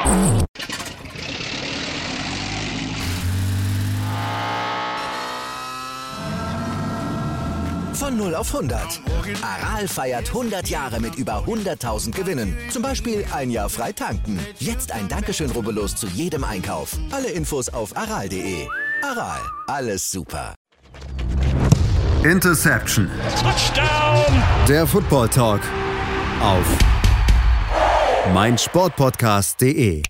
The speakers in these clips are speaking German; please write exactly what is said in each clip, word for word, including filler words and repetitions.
Von null auf hundert. Aral feiert hundert Jahre mit über hunderttausend Gewinnen. Zum Beispiel ein Jahr frei tanken. Jetzt ein Dankeschön, rubbellos zu jedem Einkauf. Alle Infos auf aral punkt de. Aral, alles super. Interception. Touchdown. Der Football Talk auf meinsportpodcast punkt de.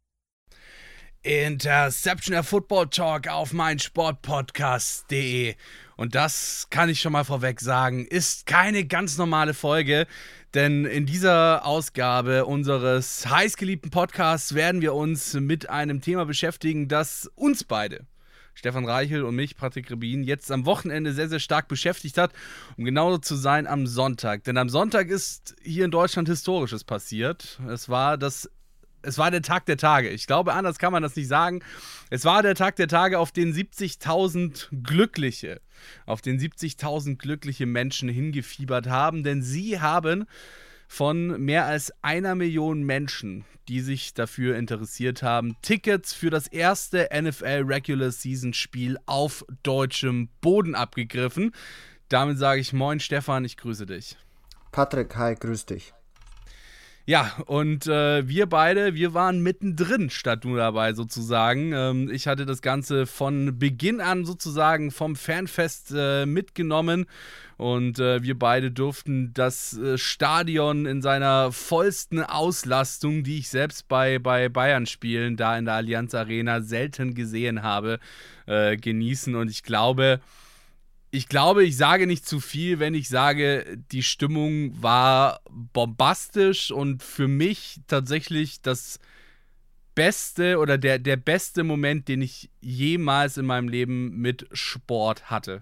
Interception, der Football Talk auf meinsportpodcast punkt de. Und das kann ich schon mal vorweg sagen, ist keine ganz normale Folge, denn in dieser Ausgabe unseres heißgeliebten Podcasts werden wir uns mit einem Thema beschäftigen, das uns beide, Stefan Reichel und mich, Patrick Rebin, jetzt am Wochenende sehr, sehr stark beschäftigt hat, um genauso zu sein am Sonntag. Denn am Sonntag ist hier in Deutschland Historisches passiert. Es war das Es war der Tag der Tage. Ich glaube, anders kann man das nicht sagen. Es war der Tag der Tage, auf den siebzigtausend Glückliche, auf den siebzigtausend glückliche Menschen hingefiebert haben, denn sie haben von mehr als einer Million Menschen, die sich dafür interessiert haben, Tickets für das erste N F L Regular Season Spiel auf deutschem Boden abgegriffen. Damit sage ich Moin Stefan, ich grüße dich. Patrick, hi, grüß dich. Ja, und äh, wir beide, wir waren mittendrin statt du dabei sozusagen. Ähm, ich hatte das Ganze von Beginn an sozusagen vom Fanfest äh, mitgenommen und äh, wir beide durften das äh, Stadion in seiner vollsten Auslastung, die ich selbst bei, bei Bayern-Spielen da in der Allianz Arena selten gesehen habe, äh, genießen. Und ich glaube... Ich glaube, ich sage nicht zu viel, wenn ich sage, die Stimmung war bombastisch und für mich tatsächlich das beste oder der, der beste Moment, den ich jemals in meinem Leben mit Sport hatte.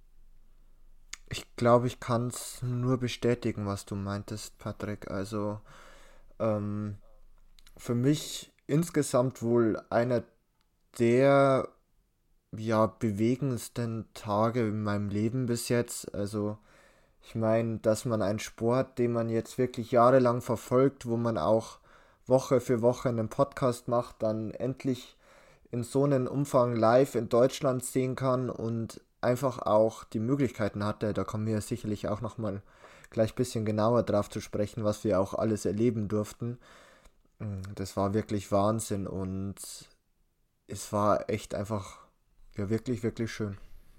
Ich glaube, ich kann es nur bestätigen, was du meintest, Patrick. Also ähm, für mich insgesamt wohl einer der ja, bewegendsten Tage in meinem Leben bis jetzt. Also ich meine, dass man einen Sport, den man jetzt wirklich jahrelang verfolgt, wo man auch Woche für Woche einen Podcast macht, dann endlich in so einem Umfang live in Deutschland sehen kann und einfach auch die Möglichkeiten hatte. Da kommen wir sicherlich auch nochmal gleich ein bisschen genauer drauf zu sprechen, was wir auch alles erleben durften. Das war wirklich Wahnsinn und es war echt einfach ja, wirklich, wirklich schön.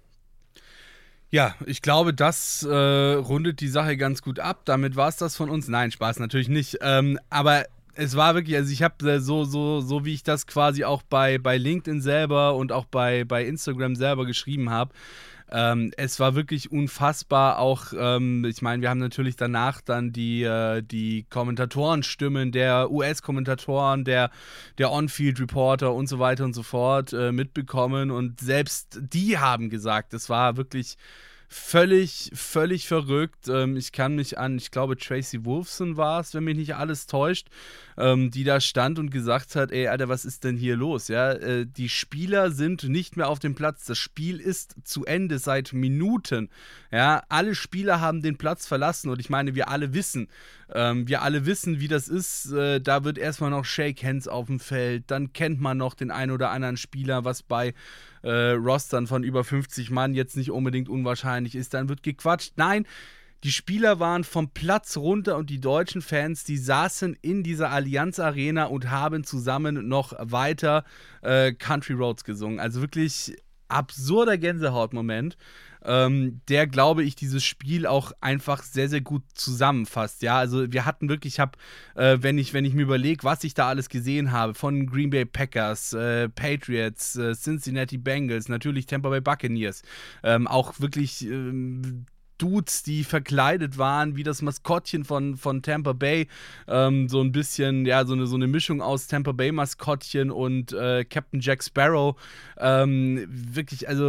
Ja, ich glaube, das äh, rundet die Sache ganz gut ab. Damit war es das von uns. Nein, Spaß natürlich nicht. Ähm, aber es war wirklich, also ich habe äh, so, so, so wie ich das quasi auch bei, bei LinkedIn selber und auch bei, bei Instagram selber geschrieben habe, Ähm, es war wirklich unfassbar, auch, ähm, ich meine, wir haben natürlich danach dann die, äh, die Kommentatorenstimmen der U S-Kommentatoren, der, der On-Field-Reporter und so weiter und so fort äh, mitbekommen und selbst die haben gesagt, es war wirklich völlig, völlig verrückt. Ähm, ich kann mich an, ich glaube, Tracy Wolfson war es, wenn mich nicht alles täuscht, ähm, die da stand und gesagt hat, ey, Alter, was ist denn hier los? Ja, äh, die Spieler sind nicht mehr auf dem Platz. Das Spiel ist zu Ende seit Minuten. Ja, alle Spieler haben den Platz verlassen und ich meine, wir alle wissen, ähm, wir alle wissen, wie das ist. Äh, da wird erstmal noch Shake Hands auf dem Feld, dann kennt man noch den einen oder anderen Spieler, was bei Äh, Rostern von über fünfzig Mann jetzt nicht unbedingt unwahrscheinlich ist, dann wird gequatscht. Nein, die Spieler waren vom Platz runter und die deutschen Fans, die saßen in dieser Allianz Arena und haben zusammen noch weiter äh, Country Roads gesungen. Also wirklich absurder Gänsehautmoment, ähm, der, glaube ich, dieses Spiel auch einfach sehr, sehr gut zusammenfasst. Ja, also wir hatten wirklich, ich habe, äh, wenn ich, wenn ich mir überlege, was ich da alles gesehen habe, von Green Bay Packers, äh, Patriots, äh, Cincinnati Bengals, natürlich Tampa Bay Buccaneers, ähm, auch wirklich ähm, Dudes, die verkleidet waren, wie das Maskottchen von, von Tampa Bay, ähm, so ein bisschen, ja, so eine, so eine Mischung aus Tampa Bay Maskottchen und äh, Captain Jack Sparrow, ähm, wirklich, also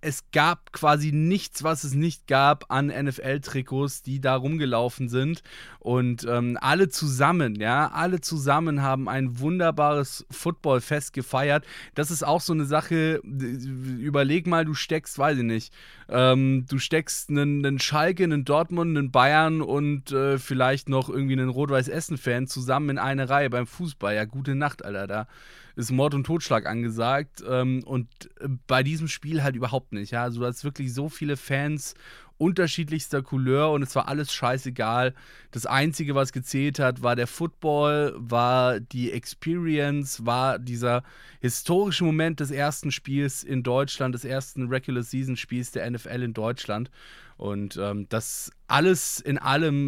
es gab quasi nichts, was es nicht gab an N F L-Trikots, die da rumgelaufen sind. Und ähm, alle zusammen, ja, alle zusammen haben ein wunderbares Footballfest gefeiert. Das ist auch so eine Sache, überleg mal, du steckst, weiß ich nicht, ähm, du steckst einen, einen Schalke, einen Dortmund, einen Bayern und äh, vielleicht noch irgendwie einen Rot-Weiß-Essen-Fan zusammen in eine Reihe beim Fußball. Ja, gute Nacht, Alter, da ist Mord und Totschlag angesagt. Ähm, und bei diesem Spiel halt überhaupt nicht. Ja? Also du hast wirklich so viele Fans unterschiedlichster Couleur und es war alles scheißegal. Das Einzige, was gezählt hat, war der Football, war die Experience, war dieser historische Moment des ersten Spiels in Deutschland, des ersten Regular-Season-Spiels der N F L in Deutschland. Und ähm, das alles in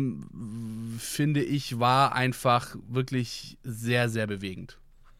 allem, finde ich, war einfach wirklich sehr, sehr bewegend.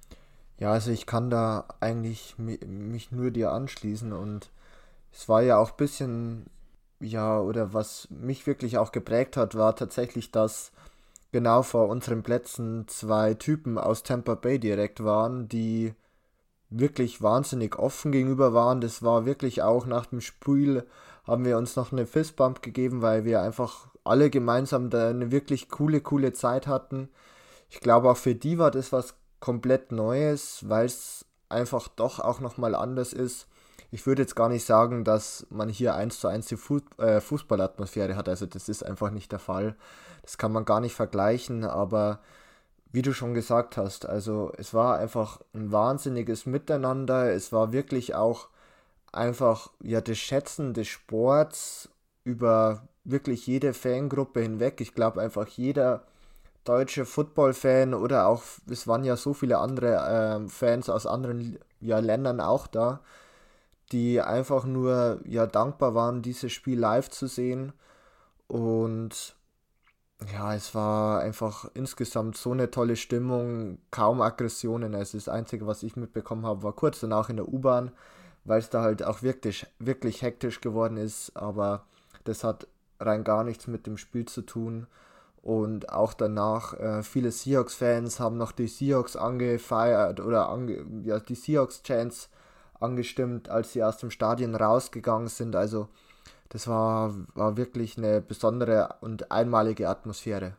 Ja, also ich kann da eigentlich mich nur dir anschließen und es war ja auch ein bisschen, ja, oder was mich wirklich auch geprägt hat, war tatsächlich, dass genau vor unseren Plätzen zwei Typen aus Tampa Bay direkt waren, die wirklich wahnsinnig offen gegenüber waren. Das war wirklich auch nach dem Spiel, haben wir uns noch eine Fistbump gegeben, weil wir einfach alle gemeinsam da eine wirklich coole, coole Zeit hatten. Ich glaube auch für die war das was komplett Neues, weil es einfach doch auch nochmal anders ist. Ich würde jetzt gar nicht sagen, dass man hier eins zu eins die Fu- äh, Fußballatmosphäre hat, also das ist einfach nicht der Fall. Das kann man gar nicht vergleichen, aber wie du schon gesagt hast, also es war einfach ein wahnsinniges Miteinander, es war wirklich auch einfach ja das Schätzen des Sports über wirklich jede Fangruppe hinweg. Ich glaube einfach jeder deutsche Football-Fan oder auch, es waren ja so viele andere äh, Fans aus anderen ja, Ländern auch da, die einfach nur ja dankbar waren, dieses Spiel live zu sehen. Und ja, es war einfach insgesamt so eine tolle Stimmung, kaum Aggressionen. Also das Einzige, was ich mitbekommen habe, war kurz danach in der U-Bahn, weil es da halt auch wirklich, wirklich hektisch geworden ist, aber das hat rein gar nichts mit dem Spiel zu tun. Und auch danach, äh, viele Seahawks-Fans haben noch die Seahawks angefeiert oder ange, ja, die Seahawks-Chants angestimmt, als sie aus dem Stadion rausgegangen sind. Also das war, war wirklich eine besondere und einmalige Atmosphäre.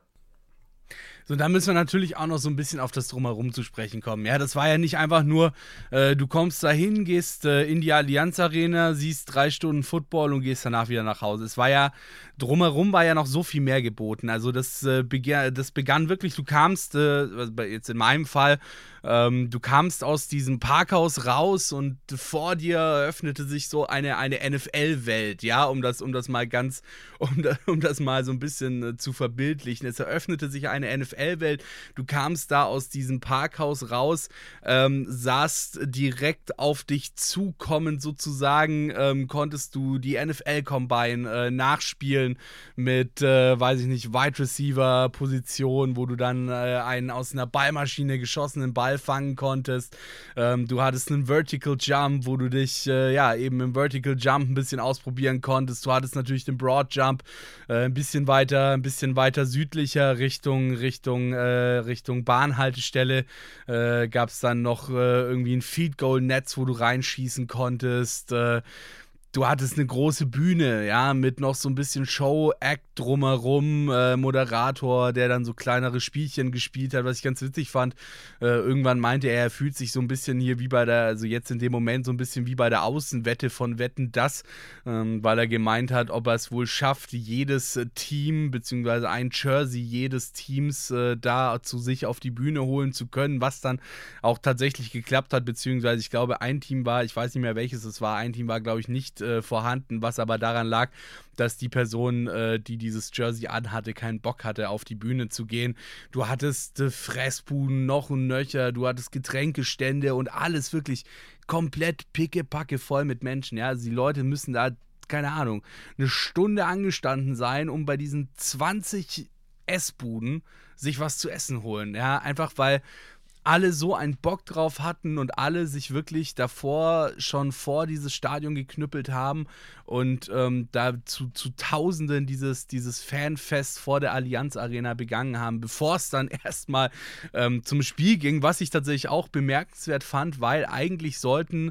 So, da müssen wir natürlich auch noch so ein bisschen auf das Drumherum zu sprechen kommen. Ja, das war ja nicht einfach nur, äh, du kommst dahin, gehst äh, in die Allianz Arena, siehst drei Stunden Football und gehst danach wieder nach Hause. Es war ja, drumherum war ja noch so viel mehr geboten. Also das, äh, beg- das begann wirklich, du kamst, äh, jetzt in meinem Fall, ähm, du kamst aus diesem Parkhaus raus und vor dir öffnete sich so eine, eine N F L-Welt, ja, um das, um das mal ganz, um, da, um das mal so ein bisschen äh, zu verbildlichen. Es eröffnete sich eine N F L-Welt. Du kamst da aus diesem Parkhaus raus, ähm, sahst direkt auf dich zukommen sozusagen, ähm, konntest du die N F L-Combine äh, nachspielen mit, äh, weiß ich nicht, Wide Receiver-Position, wo du dann äh, einen aus einer Ballmaschine geschossenen Ball fangen konntest. Ähm, du hattest einen Vertical Jump, wo du dich äh, ja eben im Vertical Jump ein bisschen ausprobieren konntest. Du hattest natürlich den Broad Jump äh, ein bisschen weiter, ein bisschen weiter südlicher Richtung Richtung, äh, Richtung Bahnhaltestelle. Äh, gab es dann noch äh, irgendwie ein Feed Goal Netz, wo du reinschießen konntest. Äh, Du hattest eine große Bühne, ja, mit noch so ein bisschen Show-Act drumherum, äh, Moderator, der dann so kleinere Spielchen gespielt hat, was ich ganz witzig fand. Äh, irgendwann meinte er, er fühlt sich so ein bisschen hier wie bei der, also jetzt in dem Moment so ein bisschen wie bei der Außenwette von Wetten, das, ähm, weil er gemeint hat, ob er es wohl schafft, jedes äh, Team, beziehungsweise ein Jersey jedes Teams äh, da zu sich auf die Bühne holen zu können, was dann auch tatsächlich geklappt hat, beziehungsweise ich glaube, ein Team war, ich weiß nicht mehr welches es war, ein Team war, glaube ich, nicht äh, vorhanden, was aber daran lag, dass die Person, äh, die dieses Jersey anhatte, keinen Bock hatte, auf die Bühne zu gehen. Du hattest äh, Fressbuden noch und nöcher, du hattest Getränkestände und alles wirklich komplett pickepacke voll mit Menschen. Ja, also die Leute müssen da, keine Ahnung, eine Stunde angestanden sein, um bei diesen zwanzig Essbuden sich was zu essen holen. Ja, einfach weil alle so einen Bock drauf hatten und alle sich wirklich davor schon vor dieses Stadion geknüppelt haben und ähm, da zu, zu Tausenden dieses, dieses Fanfest vor der Allianz Arena begangen haben, bevor es dann erstmal ähm, zum Spiel ging, was ich tatsächlich auch bemerkenswert fand, weil eigentlich sollten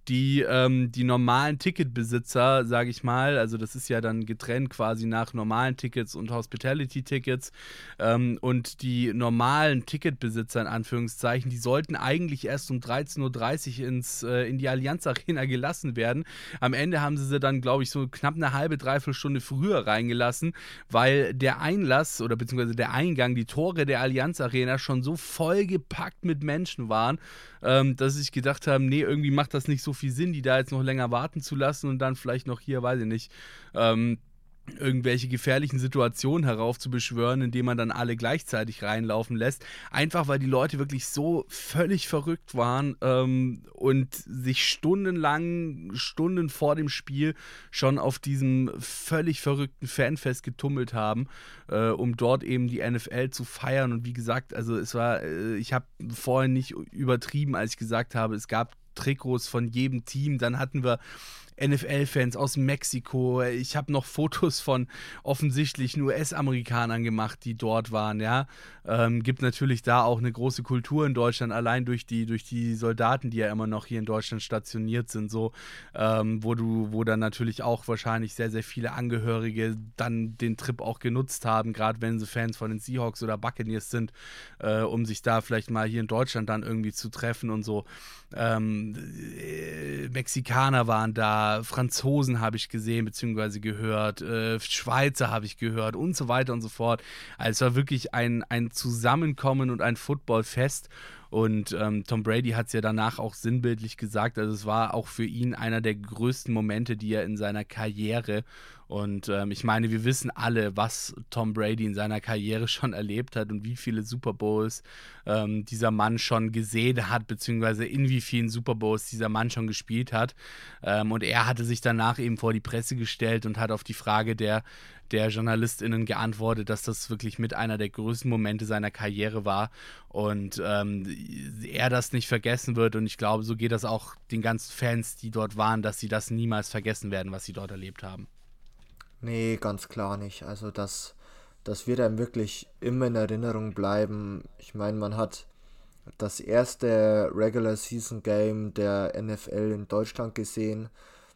die, ähm, die normalen Ticketbesitzer, sage ich mal, also das ist ja dann getrennt quasi nach normalen Tickets und Hospitality-Tickets, ähm, und die normalen Ticketbesitzer in Anführungszeichen, die sollten eigentlich erst um dreizehn Uhr dreißig ins, äh, in die Allianz Arena gelassen werden. Am Ende haben sie sie dann, glaube ich, so knapp eine halbe, dreiviertel Stunde früher reingelassen, weil der Einlass oder beziehungsweise der Eingang, die Tore der Allianz Arena schon so vollgepackt mit Menschen waren, ähm, dass ich gedacht habe, nee, irgendwie macht das nicht so viel Sinn, die da jetzt noch länger warten zu lassen und dann vielleicht noch hier, weiß ich nicht, ähm, irgendwelche gefährlichen Situationen heraufzubeschwören, indem man dann alle gleichzeitig reinlaufen lässt. Einfach, weil die Leute wirklich so völlig verrückt waren ähm, und sich stundenlang, Stunden vor dem Spiel schon auf diesem völlig verrückten Fanfest getummelt haben, äh, um dort eben die N F L zu feiern. Und wie gesagt, also es war, äh, ich habe vorhin nicht übertrieben, als ich gesagt habe, es gab Trikots von jedem Team. Dann hatten wir N F L-Fans aus Mexiko. Ich habe noch Fotos von offensichtlichen U S-Amerikanern gemacht, die dort waren, ja. Ähm, gibt natürlich da auch eine große Kultur in Deutschland, allein durch die, durch die Soldaten, die ja immer noch hier in Deutschland stationiert sind, so, ähm, wo du, wo dann natürlich auch wahrscheinlich sehr, sehr viele Angehörige dann den Trip auch genutzt haben, gerade wenn sie Fans von den Seahawks oder Buccaneers sind, äh, um sich da vielleicht mal hier in Deutschland dann irgendwie zu treffen und so. Ähm, äh, Mexikaner waren da, Franzosen habe ich gesehen bzw. gehört, äh, Schweizer habe ich gehört und so weiter und so fort. Also es war wirklich ein, ein Zusammenkommen und ein Footballfest. Und ähm, Tom Brady hat es ja danach auch sinnbildlich gesagt, also es war auch für ihn einer der größten Momente, die er in seiner Karriere, und ähm, ich meine, wir wissen alle, was Tom Brady in seiner Karriere schon erlebt hat und wie viele Super Bowls ähm, dieser Mann schon gesehen hat, beziehungsweise in wie vielen Super Bowls dieser Mann schon gespielt hat. Ähm, und er hatte sich danach eben vor die Presse gestellt und hat auf die Frage der der JournalistInnen geantwortet, dass das wirklich mit einer der größten Momente seiner Karriere war und ähm, er das nicht vergessen wird, und ich glaube, so geht das auch den ganzen Fans, die dort waren, dass sie das niemals vergessen werden, was sie dort erlebt haben. Nee, ganz klar nicht. Also das, das wird einem wirklich immer in Erinnerung bleiben. Ich meine, man hat das erste Regular Season Game der N F L in Deutschland gesehen.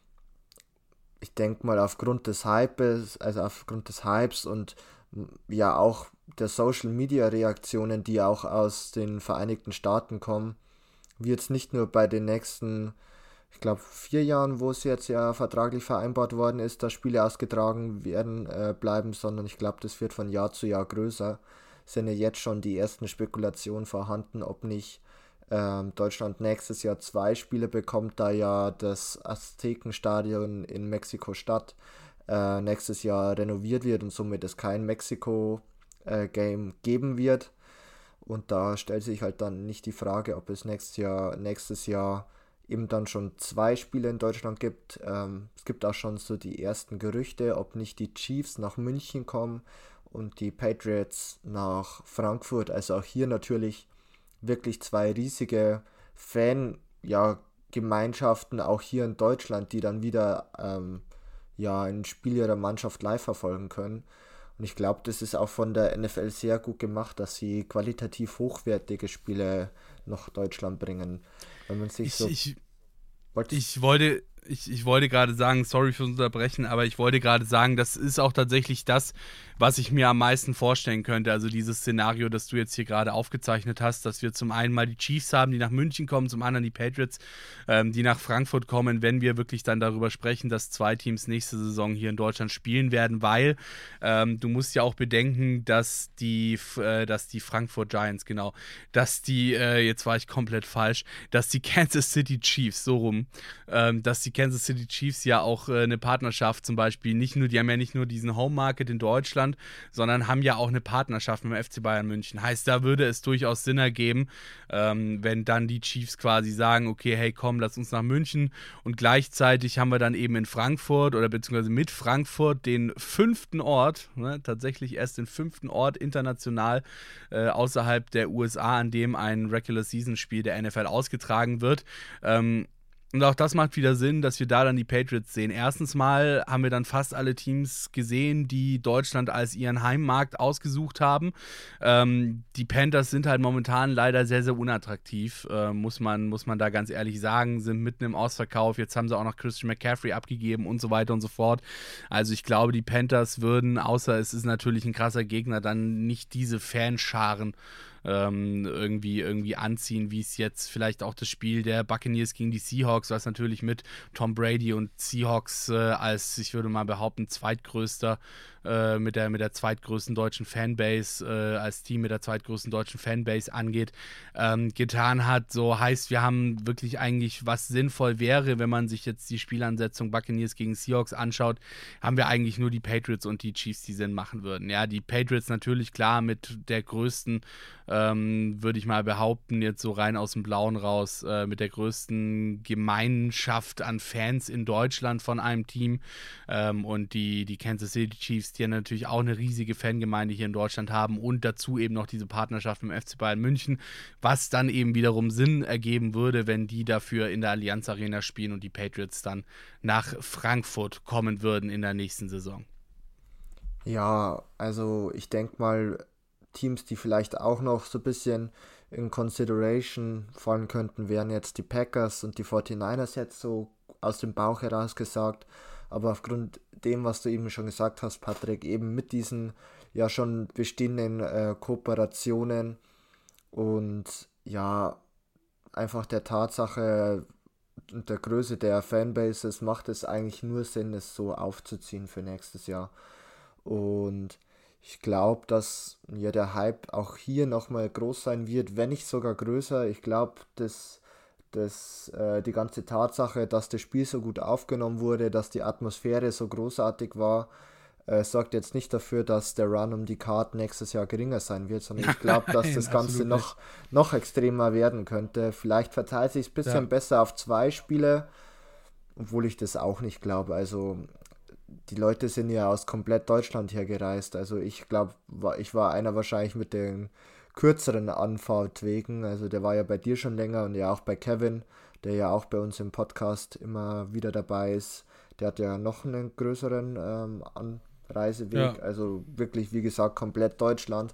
Ich denke mal aufgrund des Hypes, also aufgrund des Hypes und ja auch der Social Media Reaktionen, die auch aus den Vereinigten Staaten kommen, wird es nicht nur bei den nächsten, ich glaube, vier Jahren, wo es jetzt ja vertraglich vereinbart worden ist, dass Spiele ausgetragen werden, äh, bleiben, sondern ich glaube, das wird von Jahr zu Jahr größer. Es sind ja jetzt schon die ersten Spekulationen vorhanden, ob nicht ähm, Deutschland nächstes Jahr zwei Spiele bekommt, da ja das Aztekenstadion in Mexiko-Stadt äh, nächstes Jahr renoviert wird und somit es kein Mexiko-Game äh, geben wird. Und da stellt sich halt dann nicht die Frage, ob es nächstes Jahr, nächstes Jahr eben dann schon zwei Spiele in Deutschland gibt. Ähm, es gibt auch schon so die ersten Gerüchte, ob nicht die Chiefs nach München kommen und die Patriots nach Frankfurt. Also auch hier natürlich wirklich zwei riesige Fan-Gemeinschaften, ja, auch hier in Deutschland, die dann wieder ähm, ja, ein Spiel ihrer Mannschaft live verfolgen können. Und ich glaube, das ist auch von der N F L sehr gut gemacht, dass sie qualitativ hochwertige Spiele nach Deutschland bringen. Wenn man sich ich, so... Ich, ich wollte... Ich, ich wollte gerade sagen, sorry fürs Unterbrechen, aber ich wollte gerade sagen, das ist auch tatsächlich das, was ich mir am meisten vorstellen könnte. Also dieses Szenario, das du jetzt hier gerade aufgezeichnet hast, dass wir zum einen mal die Chiefs haben, die nach München kommen, zum anderen die Patriots, ähm, die nach Frankfurt kommen, wenn wir wirklich dann darüber sprechen, dass zwei Teams nächste Saison hier in Deutschland spielen werden, weil ähm, du musst ja auch bedenken, dass die, äh, dass die Frankfurt Giants, genau, dass die, äh, jetzt war ich komplett falsch, dass die Kansas City Chiefs, so rum, ähm, dass die Kansas City Chiefs ja auch äh, eine Partnerschaft zum Beispiel, nicht nur, die haben ja nicht nur diesen Home-Market in Deutschland, sondern haben ja auch eine Partnerschaft mit dem F C Bayern München. Heißt, da würde es durchaus Sinn ergeben, ähm, wenn dann die Chiefs quasi sagen, okay, hey komm, lass uns nach München, und gleichzeitig haben wir dann eben in Frankfurt oder beziehungsweise mit Frankfurt den fünften Ort, ne, tatsächlich erst den fünften Ort international äh, außerhalb der U S A, an dem ein Regular-Season-Spiel der N F L ausgetragen wird. Ähm, Und auch das macht wieder Sinn, dass wir da dann die Patriots sehen. Erstens mal haben wir dann fast alle Teams gesehen, die Deutschland als ihren Heimmarkt ausgesucht haben. Ähm, die Panthers sind halt momentan leider sehr, sehr unattraktiv, äh, muss man, muss man da ganz ehrlich sagen, sind mitten im Ausverkauf. Jetzt haben sie auch noch Christian McCaffrey abgegeben und so weiter und so fort. Also ich glaube, die Panthers würden, außer es ist natürlich ein krasser Gegner, dann nicht diese Fanscharen Ähm, irgendwie, irgendwie anziehen, wie es jetzt vielleicht auch das Spiel der Buccaneers gegen die Seahawks, was natürlich mit Tom Brady und Seahawks äh, als, ich würde mal behaupten, zweitgrößter, äh, mit der, mit der zweitgrößten deutschen Fanbase, äh, als Team mit der zweitgrößten deutschen Fanbase angeht, ähm, getan hat. So heißt, wir haben wirklich eigentlich, was sinnvoll wäre, wenn man sich jetzt die Spielansetzung Buccaneers gegen Seahawks anschaut, haben wir eigentlich nur die Patriots und die Chiefs, die Sinn machen würden. Ja, die Patriots natürlich klar mit der größten, Ähm, würde ich mal behaupten, jetzt so rein aus dem Blauen raus, äh, mit der größten Gemeinschaft an Fans in Deutschland von einem Team. Ähm, und die, die Kansas City Chiefs, die ja natürlich auch eine riesige Fangemeinde hier in Deutschland haben und dazu eben noch diese Partnerschaft mit dem F C Bayern München, was dann eben wiederum Sinn ergeben würde, wenn die dafür in der Allianz Arena spielen und die Patriots dann nach Frankfurt kommen würden in der nächsten Saison. Ja, also ich denke mal, Teams, die vielleicht auch noch so ein bisschen in Consideration fallen könnten, wären jetzt die Packers und die forty-niners jetzt so aus dem Bauch heraus gesagt. Aber aufgrund dem, was du eben schon gesagt hast, Patrick, eben mit diesen ja schon bestehenden äh, Kooperationen und ja, einfach der Tatsache und der Größe der Fanbases macht es eigentlich nur Sinn, es so aufzuziehen für nächstes Jahr. Und ich glaube, dass ja der Hype auch hier nochmal groß sein wird, wenn nicht sogar größer. Ich glaube, dass, dass äh, die ganze Tatsache, dass das Spiel so gut aufgenommen wurde, dass die Atmosphäre so großartig war, äh, sorgt jetzt nicht dafür, dass der Run um die Karten nächstes Jahr geringer sein wird, sondern ich glaube, dass das Ganze noch, noch extremer werden könnte. Vielleicht verteilt sich es ein bisschen ja. besser auf zwei Spiele, obwohl ich das auch nicht glaube. Also die Leute sind ja aus komplett Deutschland hergereist. Also ich glaube, ich war einer wahrscheinlich mit den kürzeren Anfahrtwegen. Also der war ja bei dir schon länger und ja auch bei Kevin, der ja auch bei uns im Podcast immer wieder dabei ist. Der hat ja noch einen größeren ähm, Anreiseweg. Ja. Also wirklich, wie gesagt, komplett Deutschland.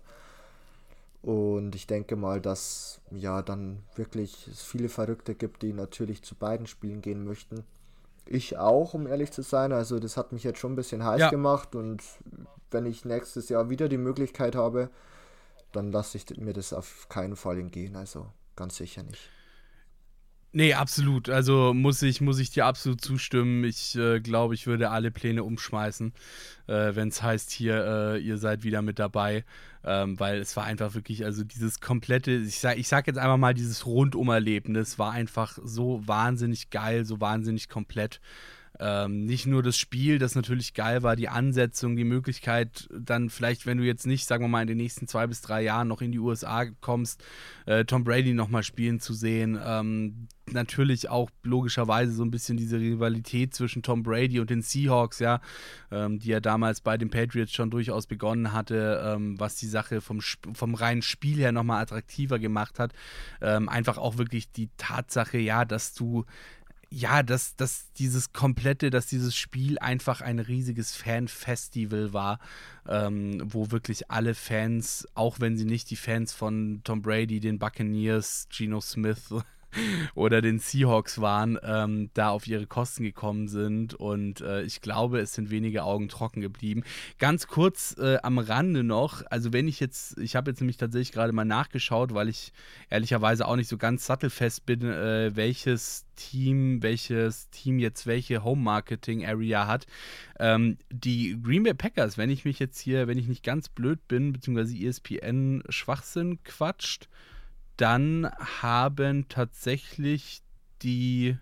Und ich denke mal, dass ja dann wirklich es viele Verrückte gibt, die natürlich zu beiden Spielen gehen möchten. Ich auch, um ehrlich zu sein. Also das hat mich jetzt schon ein bisschen heiß ja. gemacht. Und wenn ich nächstes Jahr wieder die Möglichkeit habe, dann lasse ich mir das auf keinen Fall entgehen. Also ganz sicher nicht. Nee, absolut. Also muss ich, muss ich dir absolut zustimmen. Ich äh, glaube, ich würde alle Pläne umschmeißen, äh, wenn es heißt, hier, äh, ihr seid wieder mit dabei. Ähm, weil es war einfach wirklich, also dieses komplette, ich sag, ich sag jetzt einfach mal, dieses Rundumerlebnis war einfach so wahnsinnig geil, so wahnsinnig komplett. Ähm, nicht nur das Spiel, das natürlich geil war, die Ansetzung, die Möglichkeit, dann vielleicht, wenn du jetzt nicht, sagen wir mal, in den nächsten zwei bis drei Jahren noch in die U S A kommst, äh, Tom Brady nochmal spielen zu sehen. Ähm, natürlich auch logischerweise so ein bisschen diese Rivalität zwischen Tom Brady und den Seahawks, ja, ähm, die ja damals bei den Patriots schon durchaus begonnen hatte, ähm, was die Sache vom, vom reinen Spiel her nochmal attraktiver gemacht hat. Ähm, einfach auch wirklich die Tatsache, ja, dass du Ja, dass, dass dieses komplette, dass dieses Spiel einfach ein riesiges Fan-Festival war, ähm, wo wirklich alle Fans, auch wenn sie nicht die Fans von Tom Brady, den Buccaneers, Geno Smith oder den Seahawks waren, ähm, da auf ihre Kosten gekommen sind und äh, ich glaube, es sind wenige Augen trocken geblieben. Ganz kurz äh, am Rande noch, also wenn ich jetzt, ich habe jetzt nämlich tatsächlich gerade mal nachgeschaut, weil ich ehrlicherweise auch nicht so ganz sattelfest bin, äh, welches Team, welches Team jetzt welche Home-Marketing-Area hat. Ähm, die Green Bay Packers, wenn ich mich jetzt hier, wenn ich nicht ganz blöd bin, beziehungsweise E S P N Schwachsinn quatscht, dann haben tatsächlich die,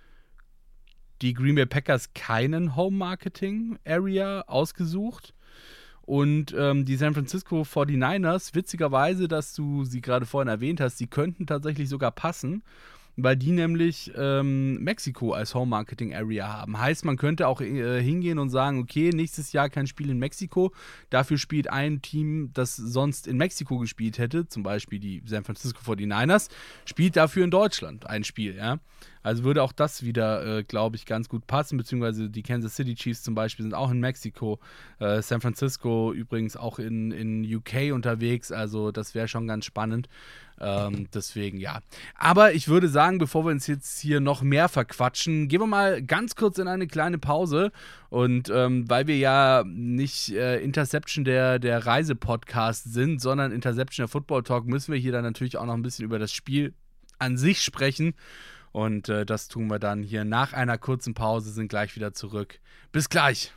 die Green Bay Packers keinen Home-Marketing-Area ausgesucht. Und ähm, die San Francisco forty-niners, witzigerweise, dass du sie gerade vorhin erwähnt hast, die könnten tatsächlich sogar passen, weil die nämlich ähm, Mexiko als Home-Marketing-Area haben. Heißt, man könnte auch äh, hingehen und sagen, okay, nächstes Jahr kein Spiel in Mexiko, dafür spielt ein Team, das sonst in Mexiko gespielt hätte, zum Beispiel die San Francisco forty-niners, spielt dafür in Deutschland ein Spiel, ja. Also würde auch das wieder, äh, glaube ich, ganz gut passen, beziehungsweise die Kansas City Chiefs zum Beispiel sind auch in Mexiko, äh, San Francisco übrigens auch in, in U K unterwegs, also das wäre schon ganz spannend. Ähm, deswegen, ja. Aber ich würde sagen, bevor wir uns jetzt hier noch mehr verquatschen, gehen wir mal ganz kurz in eine kleine Pause. Und ähm, weil wir ja nicht äh, Interception der, der Reise-Podcast sind, sondern Interception der Football Talk, müssen wir hier dann natürlich auch noch ein bisschen über das Spiel an sich sprechen. Und äh, das tun wir dann hier nach einer kurzen Pause, sind gleich wieder zurück. Bis gleich!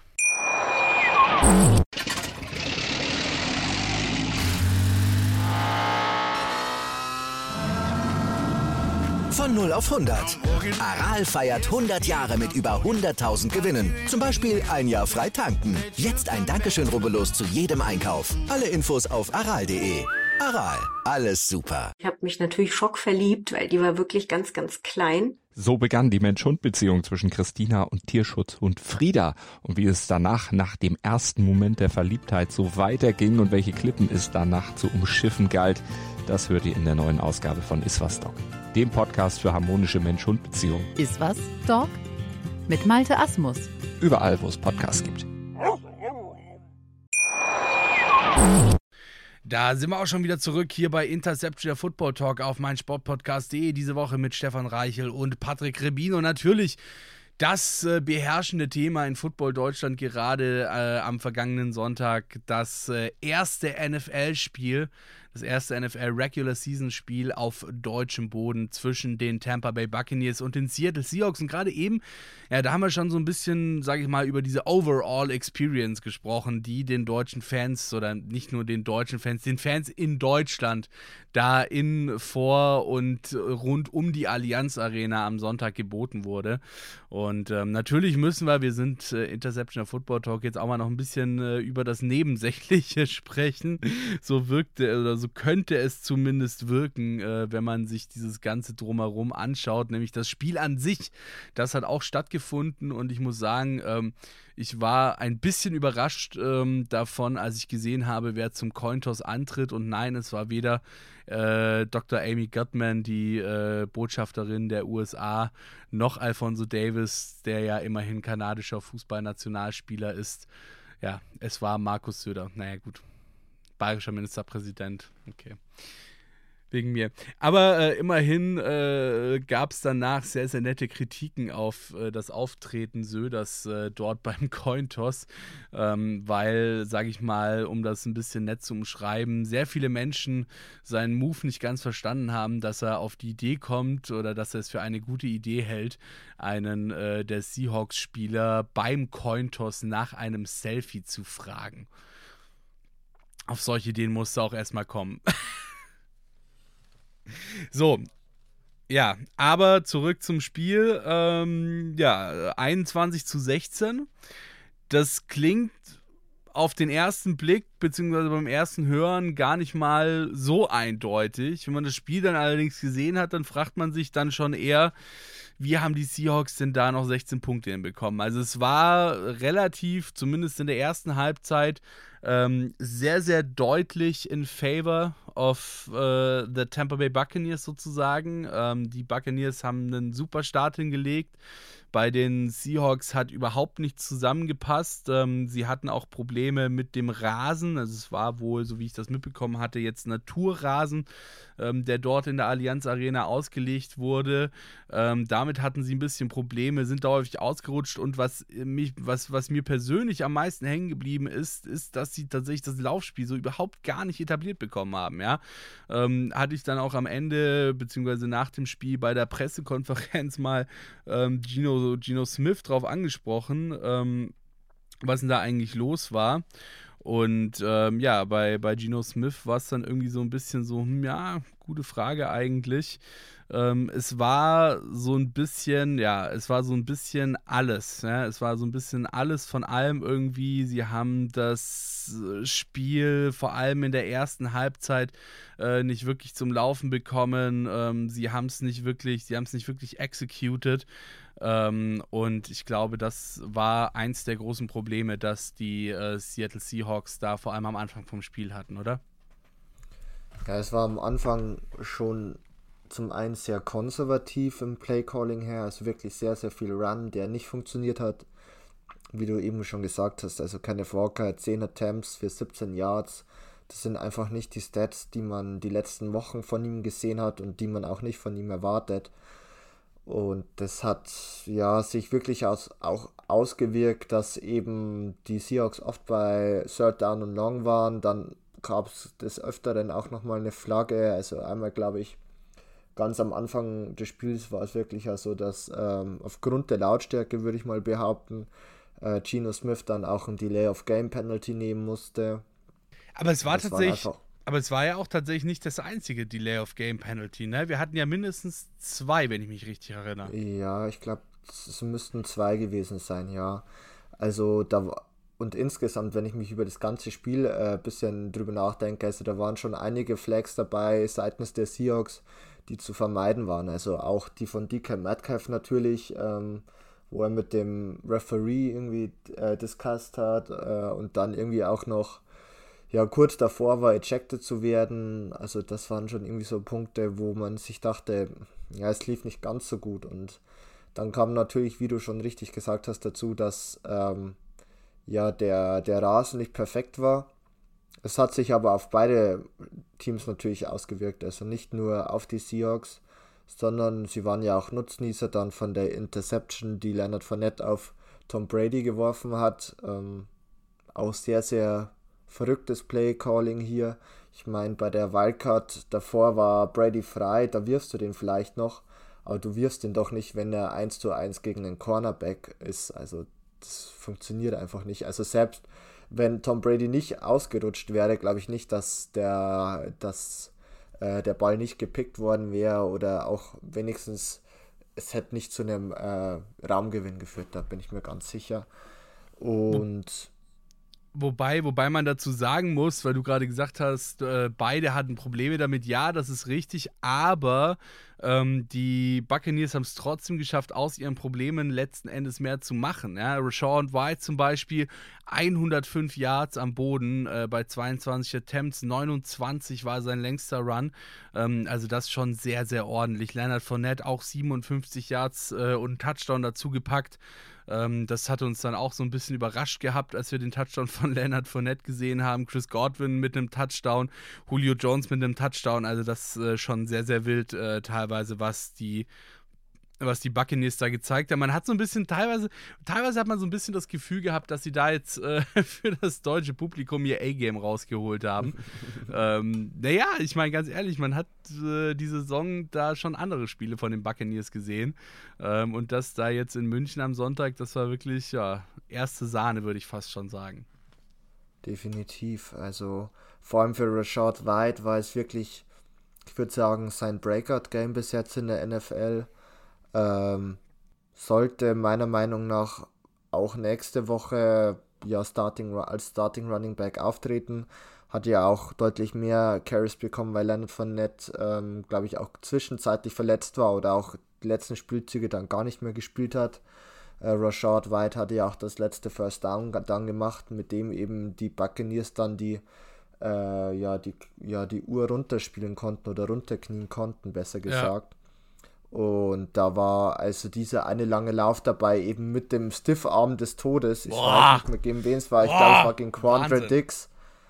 Von null auf hundert. Aral feiert hundert Jahre mit über hunderttausend Gewinnen. Zum Beispiel ein Jahr frei tanken. Jetzt ein Dankeschön, rubbellos zu jedem Einkauf. Alle Infos auf aral punkt de. Aral, alles super. Ich habe mich natürlich schockverliebt, weil die war wirklich ganz, ganz klein. So begann die Mensch-Hund-Beziehung zwischen Christina und Tierschutzhund Frieda. Und wie es danach, nach dem ersten Moment der Verliebtheit, so weiterging und welche Klippen es danach zu umschiffen galt, das hört ihr in der neuen Ausgabe von Iswas Dog, dem Podcast für harmonische Mensch-Hund-Beziehungen. Iswas Dog mit Malte Asmus. Überall, wo es Podcasts gibt. Da sind wir auch schon wieder zurück hier bei Interception der Football Talk auf meinsportpodcast punkt de. Diese Woche mit Stefan Reichel und Patrick Rebin. Und natürlich das äh, beherrschende Thema in Football Deutschland gerade äh, am vergangenen Sonntag. Das äh, erste N F L-Spiel, das erste N F L-Regular-Season-Spiel auf deutschem Boden zwischen den Tampa Bay Buccaneers und den Seattle Seahawks. Und gerade eben, ja, da haben wir schon so ein bisschen, sage ich mal, über diese Overall-Experience gesprochen, die den deutschen Fans, oder nicht nur den deutschen Fans, den Fans in Deutschland da in, vor und rund um die Allianz Arena am Sonntag geboten wurde. Und ähm, natürlich müssen wir, wir sind äh, Interception der Football Talk, jetzt auch mal noch ein bisschen äh, über das Nebensächliche sprechen. So wirkte, oder so könnte es zumindest wirken, äh, wenn man sich dieses Ganze drumherum anschaut, nämlich das Spiel an sich. Das hat auch stattgefunden und ich muss sagen, ähm, ich war ein bisschen überrascht ähm, davon, als ich gesehen habe, wer zum Cointoss antritt. Und nein, es war weder äh, Doktor Amy Gutman, die äh, Botschafterin der U S A, noch Alphonso Davis, der ja immerhin kanadischer Fußballnationalspieler ist. Ja, es war Markus Söder. Naja, gut. Bayerischer Ministerpräsident. Okay. Wegen mir. Aber äh, immerhin äh, gab es danach sehr, sehr nette Kritiken auf äh, das Auftreten Söders äh, dort beim Cointoss, ähm, weil, sage ich mal, um das ein bisschen nett zu umschreiben, sehr viele Menschen seinen Move nicht ganz verstanden haben, dass er auf die Idee kommt oder dass er es für eine gute Idee hält, einen äh, der Seahawks-Spieler beim Cointoss nach einem Selfie zu fragen. Auf solche Ideen musste auch erstmal kommen. So, ja, aber zurück zum Spiel. Ähm, ja, einundzwanzig zu sechzehn. Das klingt auf den ersten Blick, beziehungsweise beim ersten Hören, gar nicht mal so eindeutig. Wenn man das Spiel dann allerdings gesehen hat, dann fragt man sich dann schon eher, wie haben die Seahawks denn da noch sechzehn Punkte hinbekommen? Also es war relativ, zumindest in der ersten Halbzeit, ähm, sehr, sehr deutlich in favor of äh, the Tampa Bay Buccaneers sozusagen. Ähm, die Buccaneers haben einen super Start hingelegt. Bei den Seahawks hat überhaupt nichts zusammengepasst. Ähm, sie hatten auch Probleme mit dem Rasen. Also es war wohl, so wie ich das mitbekommen hatte, jetzt Naturrasen, ähm, der dort in der Allianz Arena ausgelegt wurde. Ähm, damit hatten sie ein bisschen Probleme, sind da häufig ausgerutscht. Und was, mich, was, was mir persönlich am meisten hängen geblieben ist, ist, dass sie tatsächlich das Laufspiel so überhaupt gar nicht etabliert bekommen haben. Ja? Ähm, hatte ich dann auch am Ende, beziehungsweise nach dem Spiel bei der Pressekonferenz mal ähm, Gino Geno Smith drauf angesprochen, ähm, was denn da eigentlich los war. Und ähm, ja, bei, bei Geno Smith war es dann irgendwie so ein bisschen so, hm, ja, gute Frage eigentlich. Ähm, es war so ein bisschen, ja, es war so ein bisschen alles. Ja? Es war so ein bisschen alles von allem irgendwie. Sie haben das Spiel vor allem in der ersten Halbzeit äh, nicht wirklich zum Laufen bekommen. Ähm, sie haben es nicht wirklich, sie haben es nicht wirklich executed. Ähm, und ich glaube, das war eins der großen Probleme, dass die äh, Seattle Seahawks da vor allem am Anfang vom Spiel hatten, oder? Ja, es war am Anfang schon zum einen sehr konservativ im Playcalling her, also wirklich sehr, sehr viel Run, der nicht funktioniert hat. Wie du eben schon gesagt hast, also Kenneth Walker, zehn Attempts für siebzehn Yards. Das sind einfach nicht die Stats, die man die letzten Wochen von ihm gesehen hat und die man auch nicht von ihm erwartet. Und das hat ja sich wirklich aus, auch ausgewirkt, dass eben die Seahawks oft bei Third Down und Long waren. Dann gab es des Öfteren auch nochmal eine Flagge. Also einmal, glaube ich, ganz am Anfang des Spiels war es wirklich also, dass ähm, aufgrund der Lautstärke, würde ich mal behaupten, äh, Geno Smith dann auch ein Delay of Game Penalty nehmen musste. Aber es war Das war tatsächlich, einfach- aber es war ja auch tatsächlich nicht das einzige Delay of Game Penalty, ne? Wir hatten ja mindestens zwei, wenn ich mich richtig erinnere. Ja, ich glaube, es müssten zwei gewesen sein, ja. Also da wa- und insgesamt, wenn ich mich über das ganze Spiel ein äh, bisschen drüber nachdenke, also da waren schon einige Flags dabei seitens der Seahawks, die zu vermeiden waren. Also auch die von D K Metcalf natürlich, ähm, wo er mit dem Referee irgendwie äh, discussed hat äh, und dann irgendwie auch noch ja, kurz davor war, ejected zu werden. Also das waren schon irgendwie so Punkte, wo man sich dachte, ja, es lief nicht ganz so gut. Und dann kam natürlich, wie du schon richtig gesagt hast, dazu, dass ähm, ja, der, der Rasen nicht perfekt war. Es hat sich aber auf beide Teams natürlich ausgewirkt. Also nicht nur auf die Seahawks, sondern sie waren ja auch Nutznießer dann von der Interception, die Leonard Fournette auf Tom Brady geworfen hat. Ähm, auch sehr, sehr verrücktes Play-Calling hier. Ich meine, bei der Wildcard davor war Brady frei, da wirfst du den vielleicht noch, aber du wirfst ihn doch nicht, wenn er eins zu eins gegen einen Cornerback ist. Also das funktioniert einfach nicht. Also selbst wenn Tom Brady nicht ausgerutscht wäre, glaube ich nicht, dass der, dass, äh, der Ball nicht gepickt worden wäre oder auch wenigstens es hätte nicht zu einem äh, Raumgewinn geführt, da bin ich mir ganz sicher. Und Wobei, wobei man dazu sagen muss, weil du gerade gesagt hast, äh, beide hatten Probleme damit. Ja, das ist richtig, aber ähm, die Buccaneers haben es trotzdem geschafft, aus ihren Problemen letzten Endes mehr zu machen. Ja? Rashawn White zum Beispiel, hundertfünf Yards am Boden äh, bei zweiundzwanzig Attempts, neunundzwanzig war sein längster Run. Ähm, also das schon sehr, sehr ordentlich. Leonard Fournette auch siebenundfünfzig Yards äh, und einen Touchdown dazu gepackt. Ähm, das hat uns dann auch so ein bisschen überrascht gehabt, als wir den Touchdown von Leonard Fournette gesehen haben. Chris Godwin mit einem Touchdown, Julio Jones mit einem Touchdown. Also das äh, schon sehr, sehr wild äh, teilweise, was die was die Buccaneers da gezeigt haben. Man hat so ein bisschen, teilweise, teilweise hat man so ein bisschen das Gefühl gehabt, dass sie da jetzt äh, für das deutsche Publikum ihr A-Game rausgeholt haben. ähm, naja, ich meine ganz ehrlich, man hat äh, diese Saison da schon andere Spiele von den Buccaneers gesehen. Ähm, und das da jetzt in München am Sonntag, das war wirklich, ja, erste Sahne, würde ich fast schon sagen. definitiv, also vor allem für Rashad White war es wirklich, ich würde sagen, sein Breakout-Game bis jetzt in der N F L. Ähm, sollte meiner Meinung nach auch nächste Woche ja Starting, als Starting Running Back auftreten. Hat ja auch deutlich mehr Carries bekommen, weil Leonard Fournette, ähm, glaube ich, auch zwischenzeitlich verletzt war oder auch die letzten Spielzüge dann gar nicht mehr gespielt hat. Äh, Rashad White hatte ja auch das letzte First Down dann gemacht, mit dem eben die Buccaneers dann die äh, ja, die, ja, die Uhr runterspielen konnten oder runterknien konnten, besser gesagt. Ja. Und da war also dieser eine lange Lauf dabei, eben mit dem Stiffarm des Todes. Ich Boah. weiß nicht mehr, gegen wen es war. Ich Boah. glaube, es war gegen Quandre Wahnsinn. Diggs.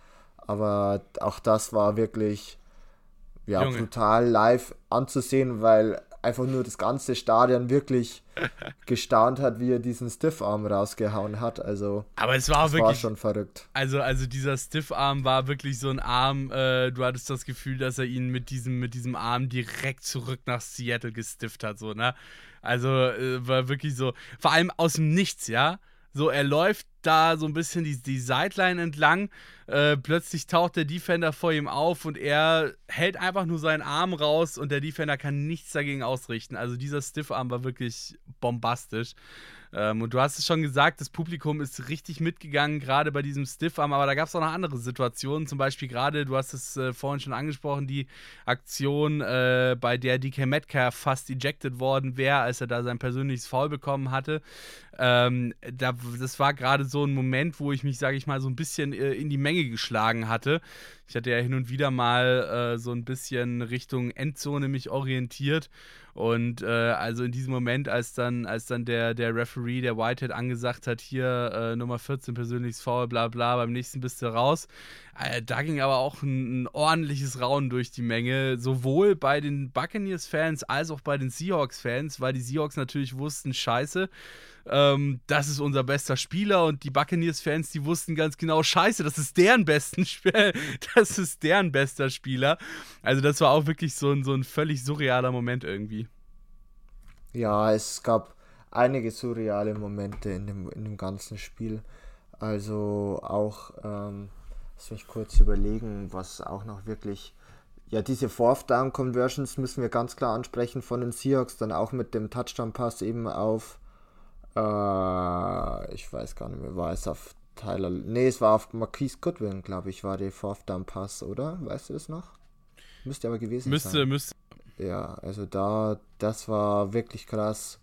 Aber auch das war wirklich ja, Junge. brutal live anzusehen, weil einfach nur das ganze Stadion wirklich gestaunt hat, wie er diesen Stiffarm rausgehauen hat. Also Aber es war das wirklich war schon verrückt. Also, also dieser Stiffarm war wirklich so ein Arm, äh, du hattest das Gefühl, dass er ihn mit diesem, mit diesem Arm direkt zurück nach Seattle gestifft hat, so, ne? Also, äh, war wirklich so, vor allem aus dem Nichts, ja? So, er läuft da so ein bisschen die, die Sideline entlang, äh, plötzlich taucht der Defender vor ihm auf und er hält einfach nur seinen Arm raus und der Defender kann nichts dagegen ausrichten. Also dieser Stiffarm war wirklich bombastisch. Ähm, und du hast es schon gesagt, das Publikum ist richtig mitgegangen, gerade bei diesem Stiffarm, aber da gab es auch noch andere Situationen, zum Beispiel gerade, du hast es äh, vorhin schon angesprochen, die Aktion, äh, bei der D K Metcalf fast ejected worden wäre, als er da sein persönliches Foul bekommen hatte. Ähm, da, das war gerade so ein Moment, wo ich mich, sage ich mal, so ein bisschen äh, in die Menge geschlagen hatte. Ich hatte ja hin und wieder mal äh, so ein bisschen Richtung Endzone mich orientiert. Und äh, also in diesem Moment, als dann, als dann der, der Referee, der Whitehead, angesagt hat, hier äh, Nummer vierzehn, persönliches Foul, bla bla, beim nächsten bist du raus. Äh, da ging aber auch ein, ein ordentliches Raunen durch die Menge, sowohl bei den Buccaneers-Fans als auch bei den Seahawks-Fans, weil die Seahawks natürlich wussten, scheiße, ähm, das ist unser bester Spieler, und die Buccaneers-Fans, die wussten ganz genau, scheiße, das ist deren besten Spiel, das ist deren bester Spieler. Also das war auch wirklich so ein, so ein völlig surrealer Moment irgendwie. Ja, es gab einige surreale Momente in dem, in dem ganzen Spiel. Also auch, ähm, lass mich kurz überlegen, was auch noch wirklich, ja, diese Fourth Down Conversions müssen wir ganz klar ansprechen von den Seahawks, dann auch mit dem Touchdown-Pass eben auf, äh, ich weiß gar nicht mehr, war es auf Tyler, nee, es war auf Marquise Goodwin, glaube ich, war der Fourth Down Pass, oder? Weißt du das noch? Müsste aber gewesen müsste, sein. Müsste, müsste. Ja, also da, das war wirklich krass.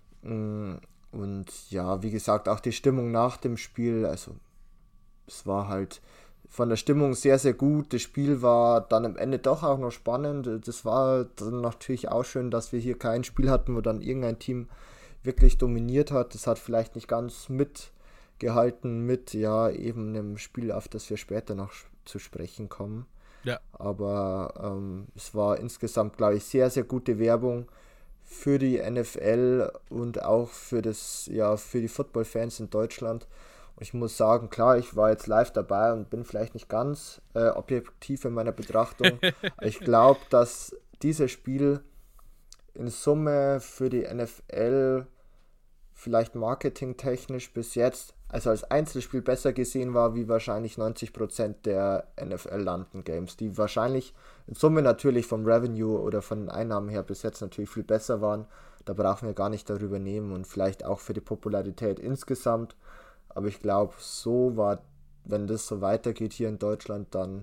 Und ja, wie gesagt, auch die Stimmung nach dem Spiel, also es war halt von der Stimmung sehr, sehr gut. Das Spiel war dann am Ende doch auch noch spannend. Das war dann natürlich auch schön, dass wir hier kein Spiel hatten, wo dann irgendein Team wirklich dominiert hat. Das hat vielleicht nicht ganz mitgehalten mit, ja, eben einem Spiel, auf das wir später noch zu sprechen kommen. Ja. Aber ähm, es war insgesamt, glaube ich, sehr, sehr gute Werbung für die N F L und auch für das, ja, für die Football-Fans in Deutschland. Und ich muss sagen, klar, ich war jetzt live dabei und bin vielleicht nicht ganz äh, objektiv in meiner Betrachtung. Ich glaube, dass dieses Spiel in Summe für die N F L vielleicht marketingtechnisch bis jetzt, also als Einzelspiel besser gesehen war, wie wahrscheinlich neunzig Prozent der N F L-London-Games, die wahrscheinlich in Summe natürlich vom Revenue oder von den Einnahmen her bis jetzt natürlich viel besser waren. Da brauchen wir gar nicht darüber nehmen, und vielleicht auch für die Popularität insgesamt. Aber ich glaube, so war, wenn das so weitergeht hier in Deutschland, dann